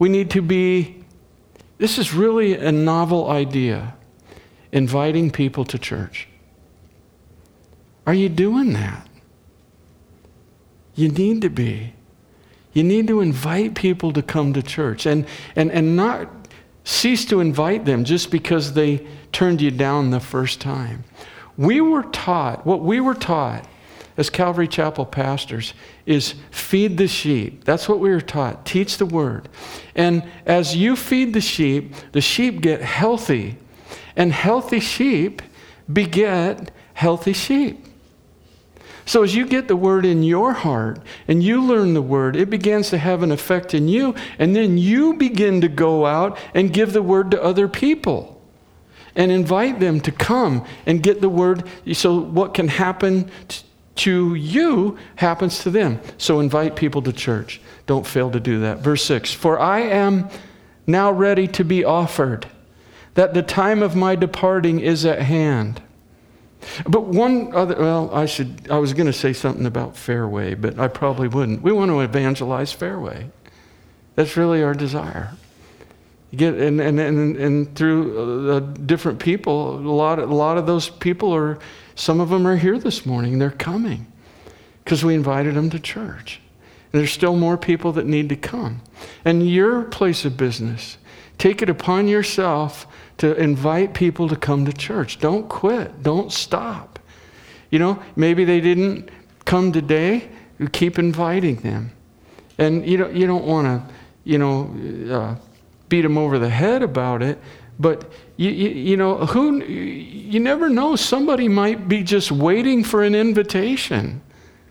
This is really a novel idea, inviting people to church. Are you doing that? You need to be. You need to invite people to come to church and not cease to invite them just because they turned you down the first time. What we were taught as Calvary Chapel pastors is feed the sheep. That's what we were taught. Teach the word. And as you feed the sheep get healthy. And healthy sheep beget healthy sheep. So as you get the word in your heart and you learn the word, it begins to have an effect in you, and then you begin to go out and give the word to other people and invite them to come and get the word. So what can happen to you happens to them. So invite people to church. Don't fail to do that. Verse 6, for I am now ready to be offered, that the time of my departing is at hand. But I was going to say something about Fairway, but I probably wouldn't. We want to evangelize Fairway. That's really our desire. You get and through different people, a lot of those people some of them are here this morning. They're coming because we invited them to church. And there's still more people that need to come. And your place of business, take it upon yourself to invite people to come to church. Don't quit. Don't stop. Maybe they didn't come today. keep inviting them. And you don't want to, beat them over the head about it, but you never know. Somebody might be just waiting for an invitation.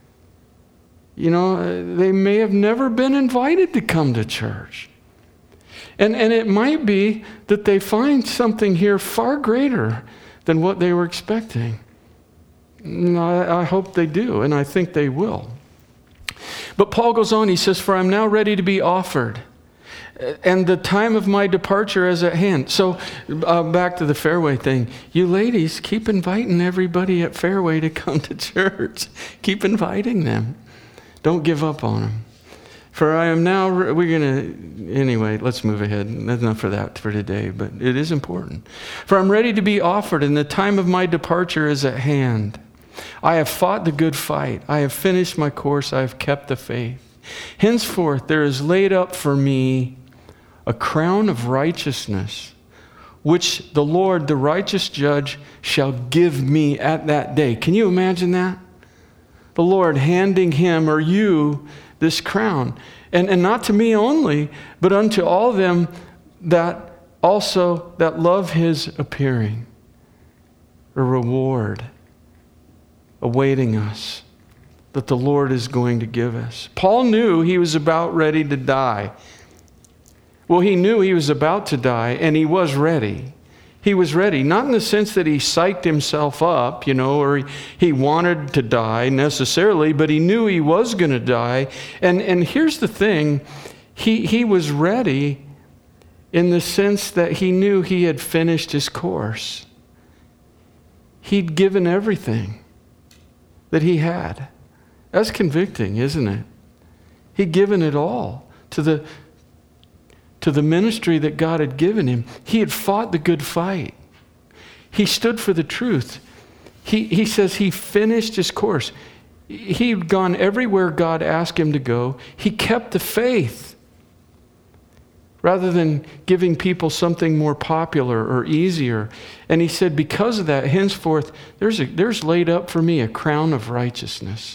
They may have never been invited to come to church. And it might be that they find something here far greater than what they were expecting. I hope they do, and I think they will. But Paul goes on, he says, "For I'm now ready to be offered, and the time of my departure is at hand." So back to the Fairway thing. You ladies, keep inviting everybody at Fairway to come to church. Keep inviting them. Don't give up on them. "For I am now," anyway, let's move ahead. That's enough for that for today, but it is important. "For I'm ready to be offered, and the time of my departure is at hand. I have fought the good fight. I have finished my course. I have kept the faith. Henceforth there is laid up for me a crown of righteousness, which the Lord, the righteous judge, shall give me at that day." Can you imagine that? The Lord handing him or you this crown. And not to me only, but unto all them that also that love his appearing. A reward awaiting us that the Lord is going to give us. Paul knew he was about ready to die. Well, he knew he was about to die, and he was ready. He was ready, not in the sense that he psyched himself up, or he wanted to die necessarily, but he knew he was going to die. And here's the thing, he was ready in the sense that he knew he had finished his course. He'd given everything that he had. That's convicting, isn't it? He'd given it all to the ministry that God had given him. He had fought the good fight. He stood for the truth. He says he finished his course. He'd gone everywhere God asked him to go. He kept the faith. Rather than giving people something more popular or easier. And he said, because of that, henceforth, there's laid up for me a crown of righteousness,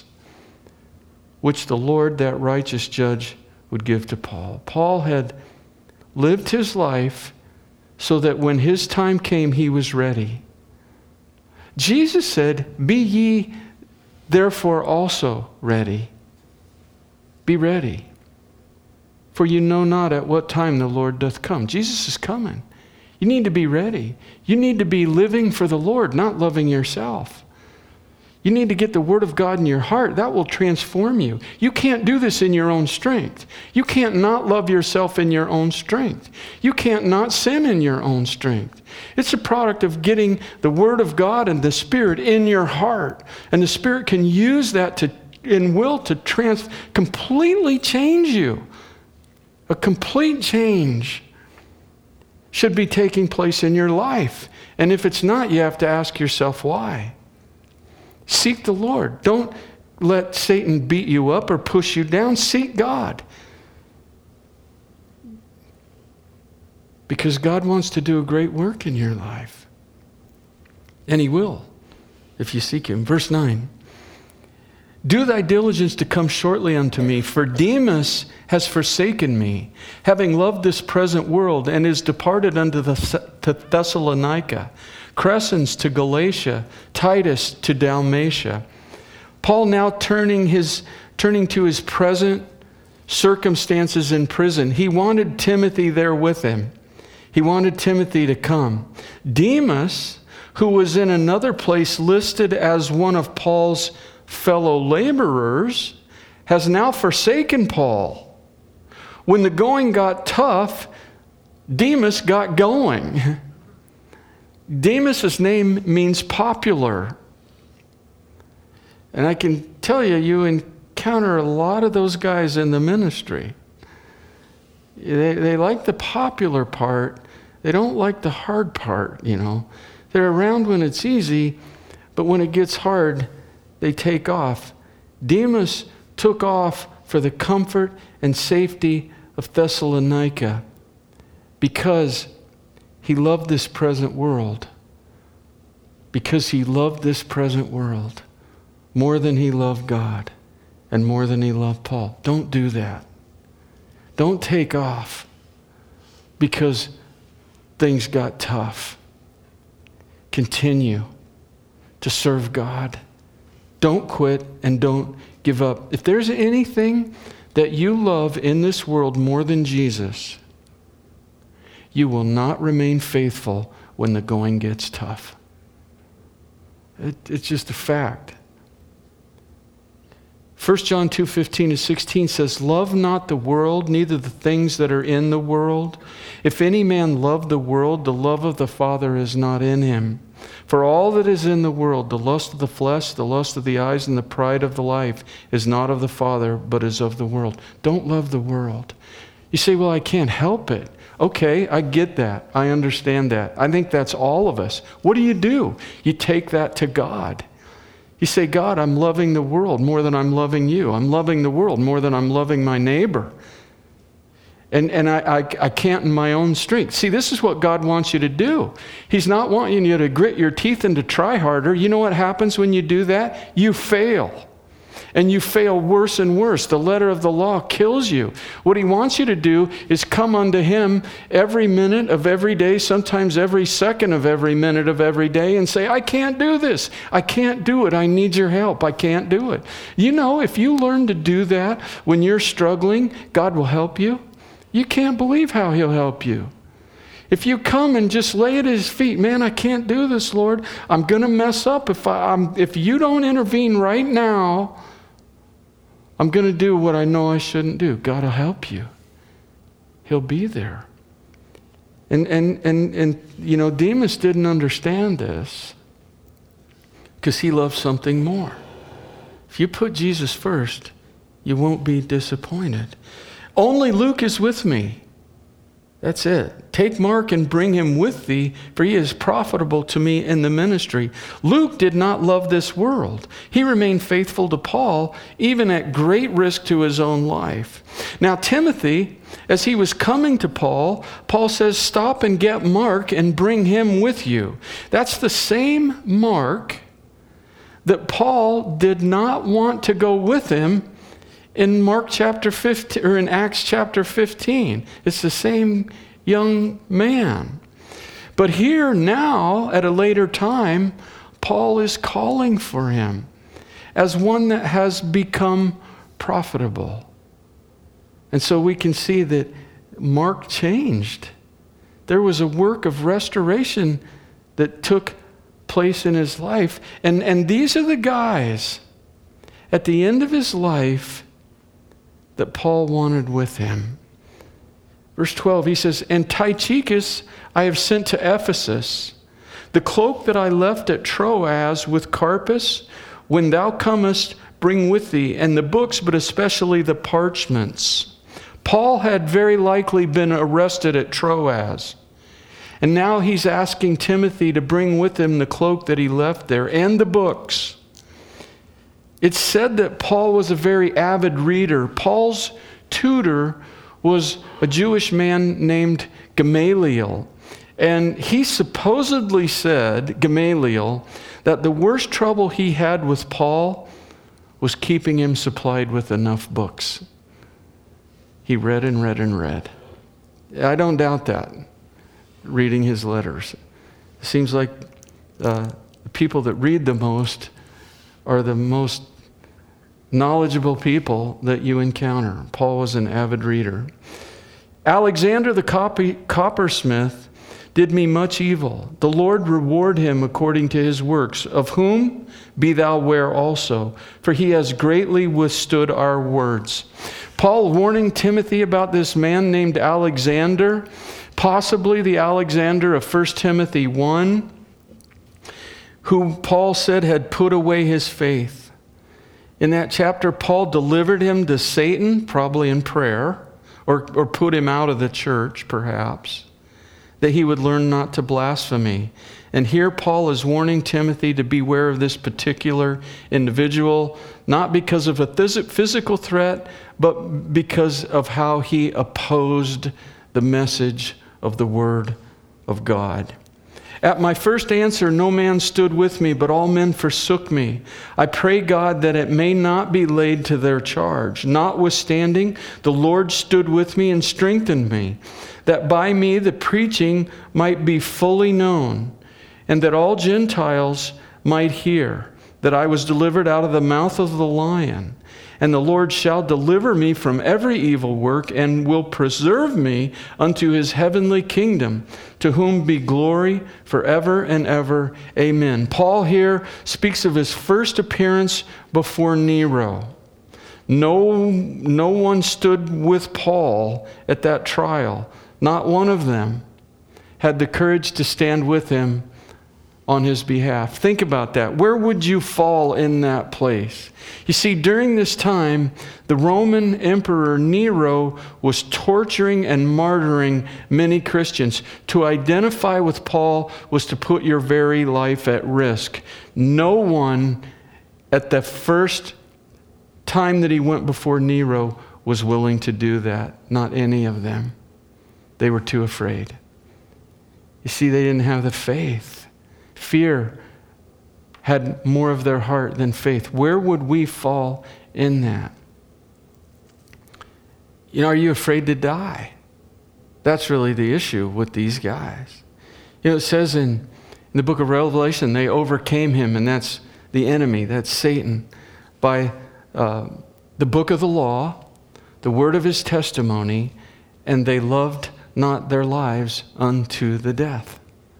which the Lord, that righteous judge, would give to Paul. Paul had lived his life so that when his time came, he was ready. Jesus said, "Be ye therefore also ready." Be ready. "For you know not at what time the Lord doth come." Jesus is coming. You need to be ready. You need to be living for the Lord, not loving yourself. You need to get the Word of God in your heart. That will transform you. You can't do this in your own strength. You can't not love yourself in your own strength. You can't not sin in your own strength. It's a product of getting the Word of God and the Spirit in your heart. And the Spirit can use that to completely change you. A complete change should be taking place in your life. And if it's not, you have to ask yourself why. Seek the Lord. Don't let Satan beat you up or push you down. Seek God. Because God wants to do a great work in your life. And He will, if you seek Him. Verse 9. "Do thy diligence to come shortly unto me, for Demas has forsaken me, having loved this present world, and is departed unto to Thessalonica, Crescens to Galatia, Titus to Dalmatia." Paul now turning to his present circumstances in prison. He wanted Timothy there with him. He wanted Timothy to come. Demas, who was in another place listed as one of Paul's fellow laborers, has now forsaken Paul. When the going got tough, Demas got going. Demas' name means popular. And I can tell you, you encounter a lot of those guys in the ministry. They like the popular part. They don't like the hard part, They're around when it's easy, but when it gets hard, they take off. Demas took off for the comfort and safety of Thessalonica because he loved this present world. Because he loved this present world more than he loved God and more than he loved Paul. Don't do that. Don't take off because things got tough. Continue to serve God. Don't quit and don't give up. If there's anything that you love in this world more than Jesus, you will not remain faithful when the going gets tough. It's just a fact. 1 John 2:15-16 says, "Love not the world, neither the things that are in the world. If any man love the world, the love of the Father is not in him. For all that is in the world, the lust of the flesh, the lust of the eyes, and the pride of the life, is not of the Father, but is of the world." Don't love the world. You say, "Well, I can't help it." Okay, I get that. I understand that. I think that's all of us. What do? You take that to God. You say, "God, I'm loving the world more than I'm loving you. I'm loving the world more than I'm loving my neighbor. And I can't in my own strength." See, this is what God wants you to do. He's not wanting you to grit your teeth and to try harder. You know what happens when you do that? You fail. And you fail worse and worse. The letter of the law kills you. What he wants you to do is come unto him every minute of every day, sometimes every second of every minute of every day, and say, "I can't do this. I can't do it. I need your help. I can't do it." You know, if you learn to do that when you're struggling, God will help you. You can't believe how he'll help you. If you come and just lay at his feet, "Man, I can't do this, Lord. I'm going to mess up. If you don't intervene right now, I'm going to do what I know I shouldn't do." God will help you. He'll be there. And you know, Demas didn't understand this because he loved something more. If you put Jesus first, you won't be disappointed. "Only Luke is with me." That's it. "Take Mark and bring him with thee, for he is profitable to me in the ministry." Luke did not love this world. He remained faithful to Paul, even at great risk to his own life. Now, Timothy, as he was coming to Paul, Paul says, "Stop and get Mark and bring him with you." That's the same Mark that Paul did not want to go with him in Mark chapter 15, or in Acts chapter 15. It's the same young man. But here now, at a later time, Paul is calling for him as one that has become profitable. And so we can see that Mark changed. There was a work of restoration that took place in his life. And these are the guys at the end of his life that Paul wanted with him. Verse 12, he says, "And Tychicus I have sent to Ephesus. The cloak that I left at Troas with Carpus, when thou comest, bring with thee, and the books, but especially the parchments." Paul had very likely been arrested at Troas. And now he's asking Timothy to bring with him the cloak that he left there and the books. It's said that Paul was a very avid reader. Paul's tutor was a Jewish man named Gamaliel. And he supposedly said, Gamaliel, that the worst trouble he had with Paul was keeping him supplied with enough books. He read and read and read. I don't doubt that, reading his letters. It seems like the people that read the most are the most knowledgeable people that you encounter. Paul was an avid reader. "Alexander the coppersmith did me much evil. The Lord reward him according to his works, of whom be thou ware also, for he has greatly withstood our words." Paul warning Timothy about this man named Alexander, possibly the Alexander of 1 Timothy 1, who Paul said had put away his faith. In that chapter, Paul delivered him to Satan, probably in prayer, or put him out of the church, perhaps, that he would learn not to blaspheme. And here Paul is warning Timothy to beware of this particular individual, not because of a physical threat, but because of how he opposed the message of the Word of God. At my first answer, no man stood with me, but all men forsook me. I pray God that it may not be laid to their charge. Notwithstanding, the Lord stood with me and strengthened me, that by me the preaching might be fully known, and that all Gentiles might hear that I was delivered out of the mouth of the lion. And the Lord shall deliver me from every evil work, and will preserve me unto his heavenly kingdom, to whom be glory forever and ever. Amen. Paul here speaks of his first appearance before Nero. No one stood with Paul at that trial. Not one of them had the courage to stand with him on his behalf. Think about that. Where would you fall in that place? You see, during this time, the Roman Emperor Nero was torturing and martyring many Christians. To identify with Paul was to put your very life at risk. No one at the first time that he went before Nero was willing to do that. Not any of them. They were too afraid. You see, they didn't have the faith. Fear had more of their heart than faith. Where would we fall in that? You know, are you afraid to die? That's really the issue with these guys. You know, it says in the book of Revelation, they overcame him, and that's the enemy, that's Satan, by the book of the law, the word of his testimony, and they loved not their lives unto the death.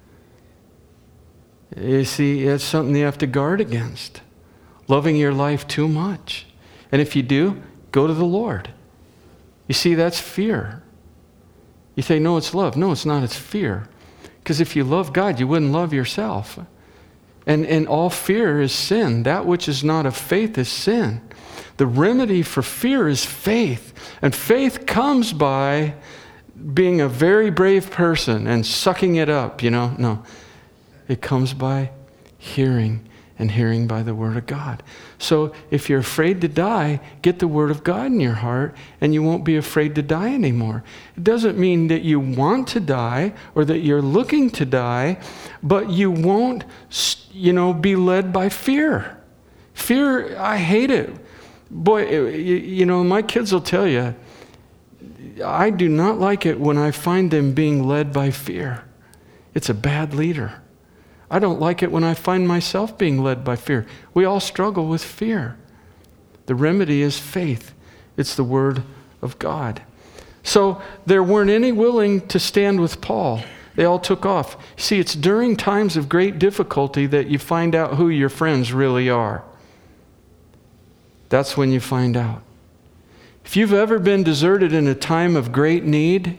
You see, it's something you have to guard against. Loving your life too much. And if you do, go to the Lord. You see, that's fear. You say, no, it's love. No, it's not. It's fear. Because if you love God, you wouldn't love yourself. And all fear is sin. That which is not of faith is sin. The remedy for fear is faith. And faith comes by being a very brave person and sucking it up, you know. No. It comes by hearing, and hearing by the Word of God. So if you're afraid to die, get the Word of God in your heart, and you won't be afraid to die anymore. It doesn't mean that you want to die or that you're looking to die, but you won't, be led by fear. Fear, I hate it. Boy, my kids will tell you, I do not like it when I find them being led by fear. It's a bad leader. I don't like it when I find myself being led by fear. We all struggle with fear. The remedy is faith. It's the Word of God. So there weren't any willing to stand with Paul. They all took off. See, it's during times of great difficulty that you find out who your friends really are. That's when you find out. If you've ever been deserted in a time of great need,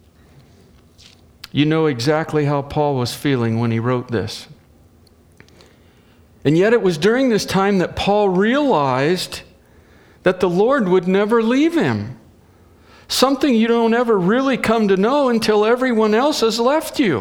you know exactly how Paul was feeling when he wrote this. And yet it was during this time that Paul realized that the Lord would never leave him. Something you don't ever really come to know until everyone else has left you.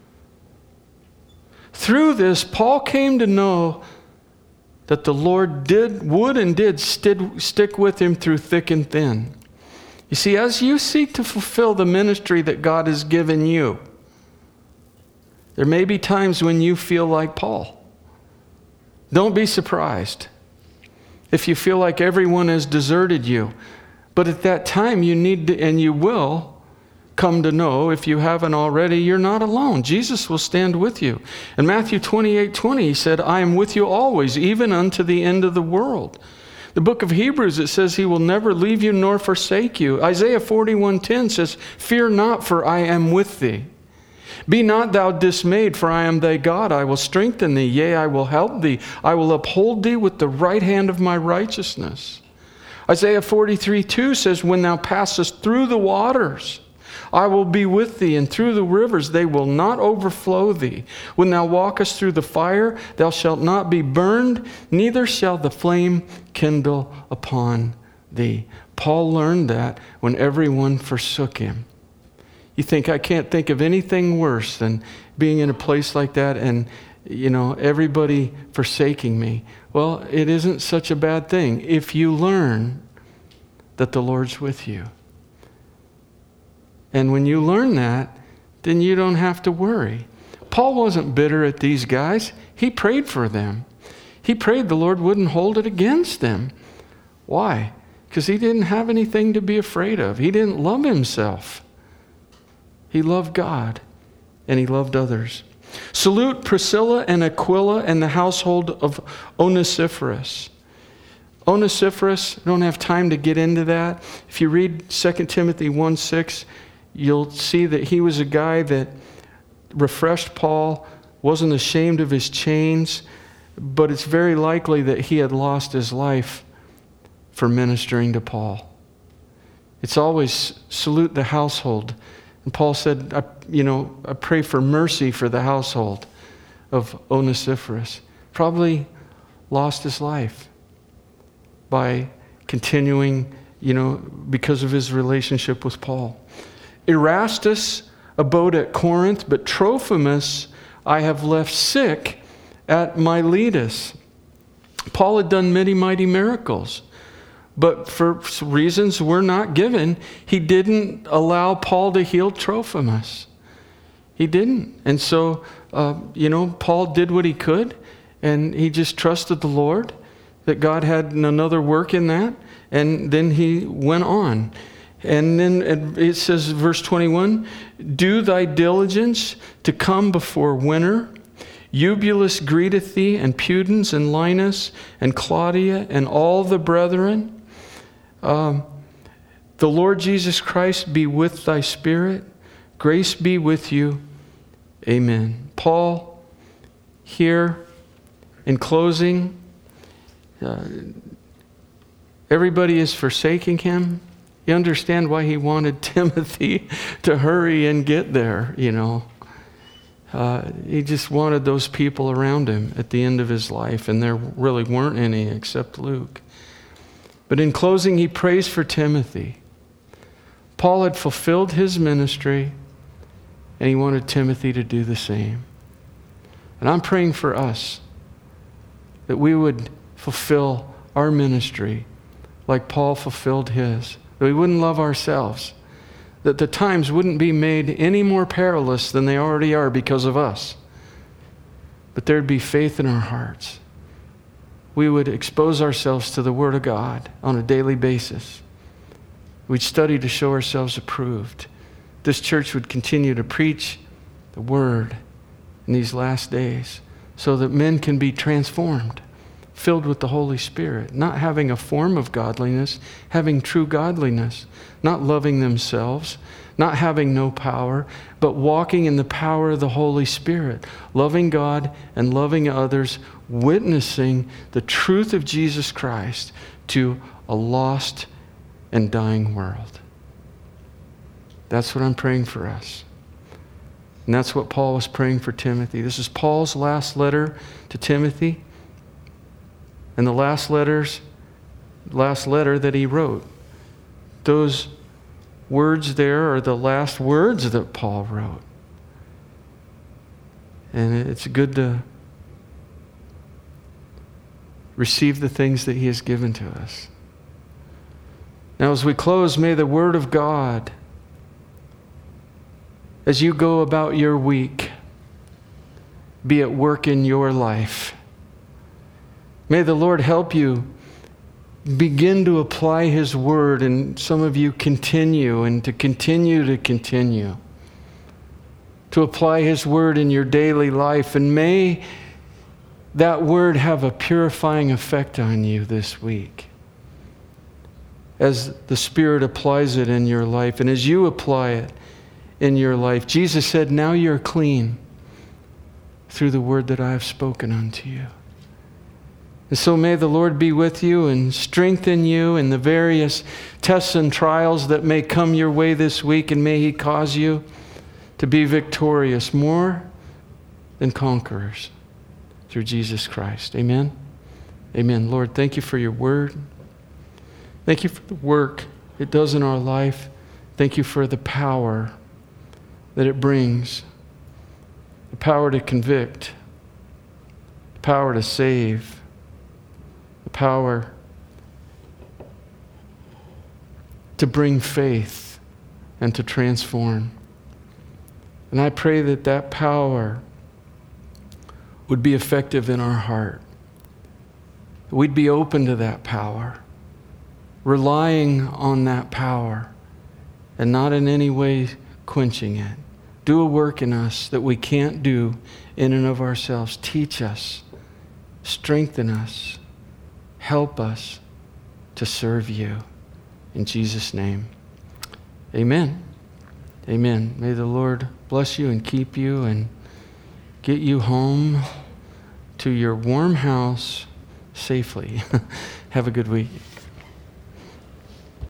Through this, Paul came to know that the Lord did stick with him through thick and thin. You see, as you seek to fulfill the ministry that God has given you, there may be times when you feel like Paul. Don't be surprised if you feel like everyone has deserted you. But at that time, you need to, and you will, come to know, if you haven't already, you're not alone. Jesus will stand with you. In Matthew 28:20, he said, I am with you always, even unto the end of the world. The book of Hebrews, it says he will never leave you nor forsake you. Isaiah 41:10 says, fear not, for I am with thee. Be not thou dismayed, for I am thy God. I will strengthen thee, yea, I will help thee. I will uphold thee with the right hand of my righteousness. Isaiah 43:2 says, when thou passest through the waters, I will be with thee, and through the rivers they will not overflow thee. When thou walkest through the fire, thou shalt not be burned, neither shall the flame kindle upon thee. Paul learned that when everyone forsook him. You think, I can't think of anything worse than being in a place like that and, everybody forsaking me. Well, it isn't such a bad thing if you learn that the Lord's with you. And when you learn that, then you don't have to worry. Paul wasn't bitter at these guys. He prayed for them. He prayed the Lord wouldn't hold it against them. Why? Because he didn't have anything to be afraid of. He didn't love himself. He loved God, and he loved others. Salute Priscilla and Aquila and the household of Onesiphorus. Onesiphorus, I don't have time to get into that. If you read 2 Timothy 1:6, you'll see that he was a guy that refreshed Paul, wasn't ashamed of his chains, but it's very likely that he had lost his life for ministering to Paul. It's always salute the household. And Paul said, I pray for mercy for the household of Onesiphorus. Probably lost his life by continuing, because of his relationship with Paul. Erastus abode at Corinth, but Trophimus I have left sick at Miletus. Paul had done many mighty miracles, but for reasons we're not given, he didn't allow Paul to heal Trophimus. He didn't. And so, Paul did what he could, and he just trusted the Lord that God had another work in that, and then he went on. And then it says, verse 21, do thy diligence to come before winter. Eubulus greeteth thee, and Pudens, and Linus, and Claudia, and all the brethren. The Lord Jesus Christ be with thy spirit. Grace be with you. Amen. Paul, here, in closing, everybody is forsaking him. You understand why he wanted Timothy to hurry and get there, He just wanted those people around him at the end of his life, and there really weren't any except Luke. But in closing, he prays for Timothy. Paul had fulfilled his ministry, and he wanted Timothy to do the same. And I'm praying for us that we would fulfill our ministry like Paul fulfilled his. That we wouldn't love ourselves. That the times wouldn't be made any more perilous than they already are because of us. But there'd be faith in our hearts. We would expose ourselves to the Word of God on a daily basis. We'd study to show ourselves approved. This church would continue to preach the Word in these last days so that men can be transformed, filled with the Holy Spirit, not having a form of godliness, having true godliness, not loving themselves, not having no power, but walking in the power of the Holy Spirit, loving God and loving others, witnessing the truth of Jesus Christ to a lost and dying world. That's what I'm praying for us. And that's what Paul was praying for Timothy. This is Paul's last letter to Timothy. And the last letter that he wrote. Those words there are the last words that Paul wrote. And it's good to receive the things that he has given to us. Now as we close, may the Word of God, as you go about your week, be at work in your life. May the Lord help you begin to apply His Word, and some of you continue to apply His Word in your daily life. And may that Word have a purifying effect on you this week as the Spirit applies it in your life. And as you apply it in your life, Jesus said, now you're clean through the word that I have spoken unto you. And so may the Lord be with you and strengthen you in the various tests and trials that may come your way this week, and may He cause you to be victorious, more than conquerors, through Jesus Christ. Amen? Amen. Lord, thank you for your word. Thank you for the work it does in our life. Thank you for the power that it brings, the power to convict, the power to save, the power to bring faith and to transform. And I pray that that power would be effective in our heart. We'd be open to that power, relying on that power, and not in any way quenching it. Do a work in us that we can't do in and of ourselves. Teach us, strengthen us, help us to serve you. In Jesus' name, amen. Amen. May the Lord bless you and keep you and get you home to your warm house safely. Have a good week.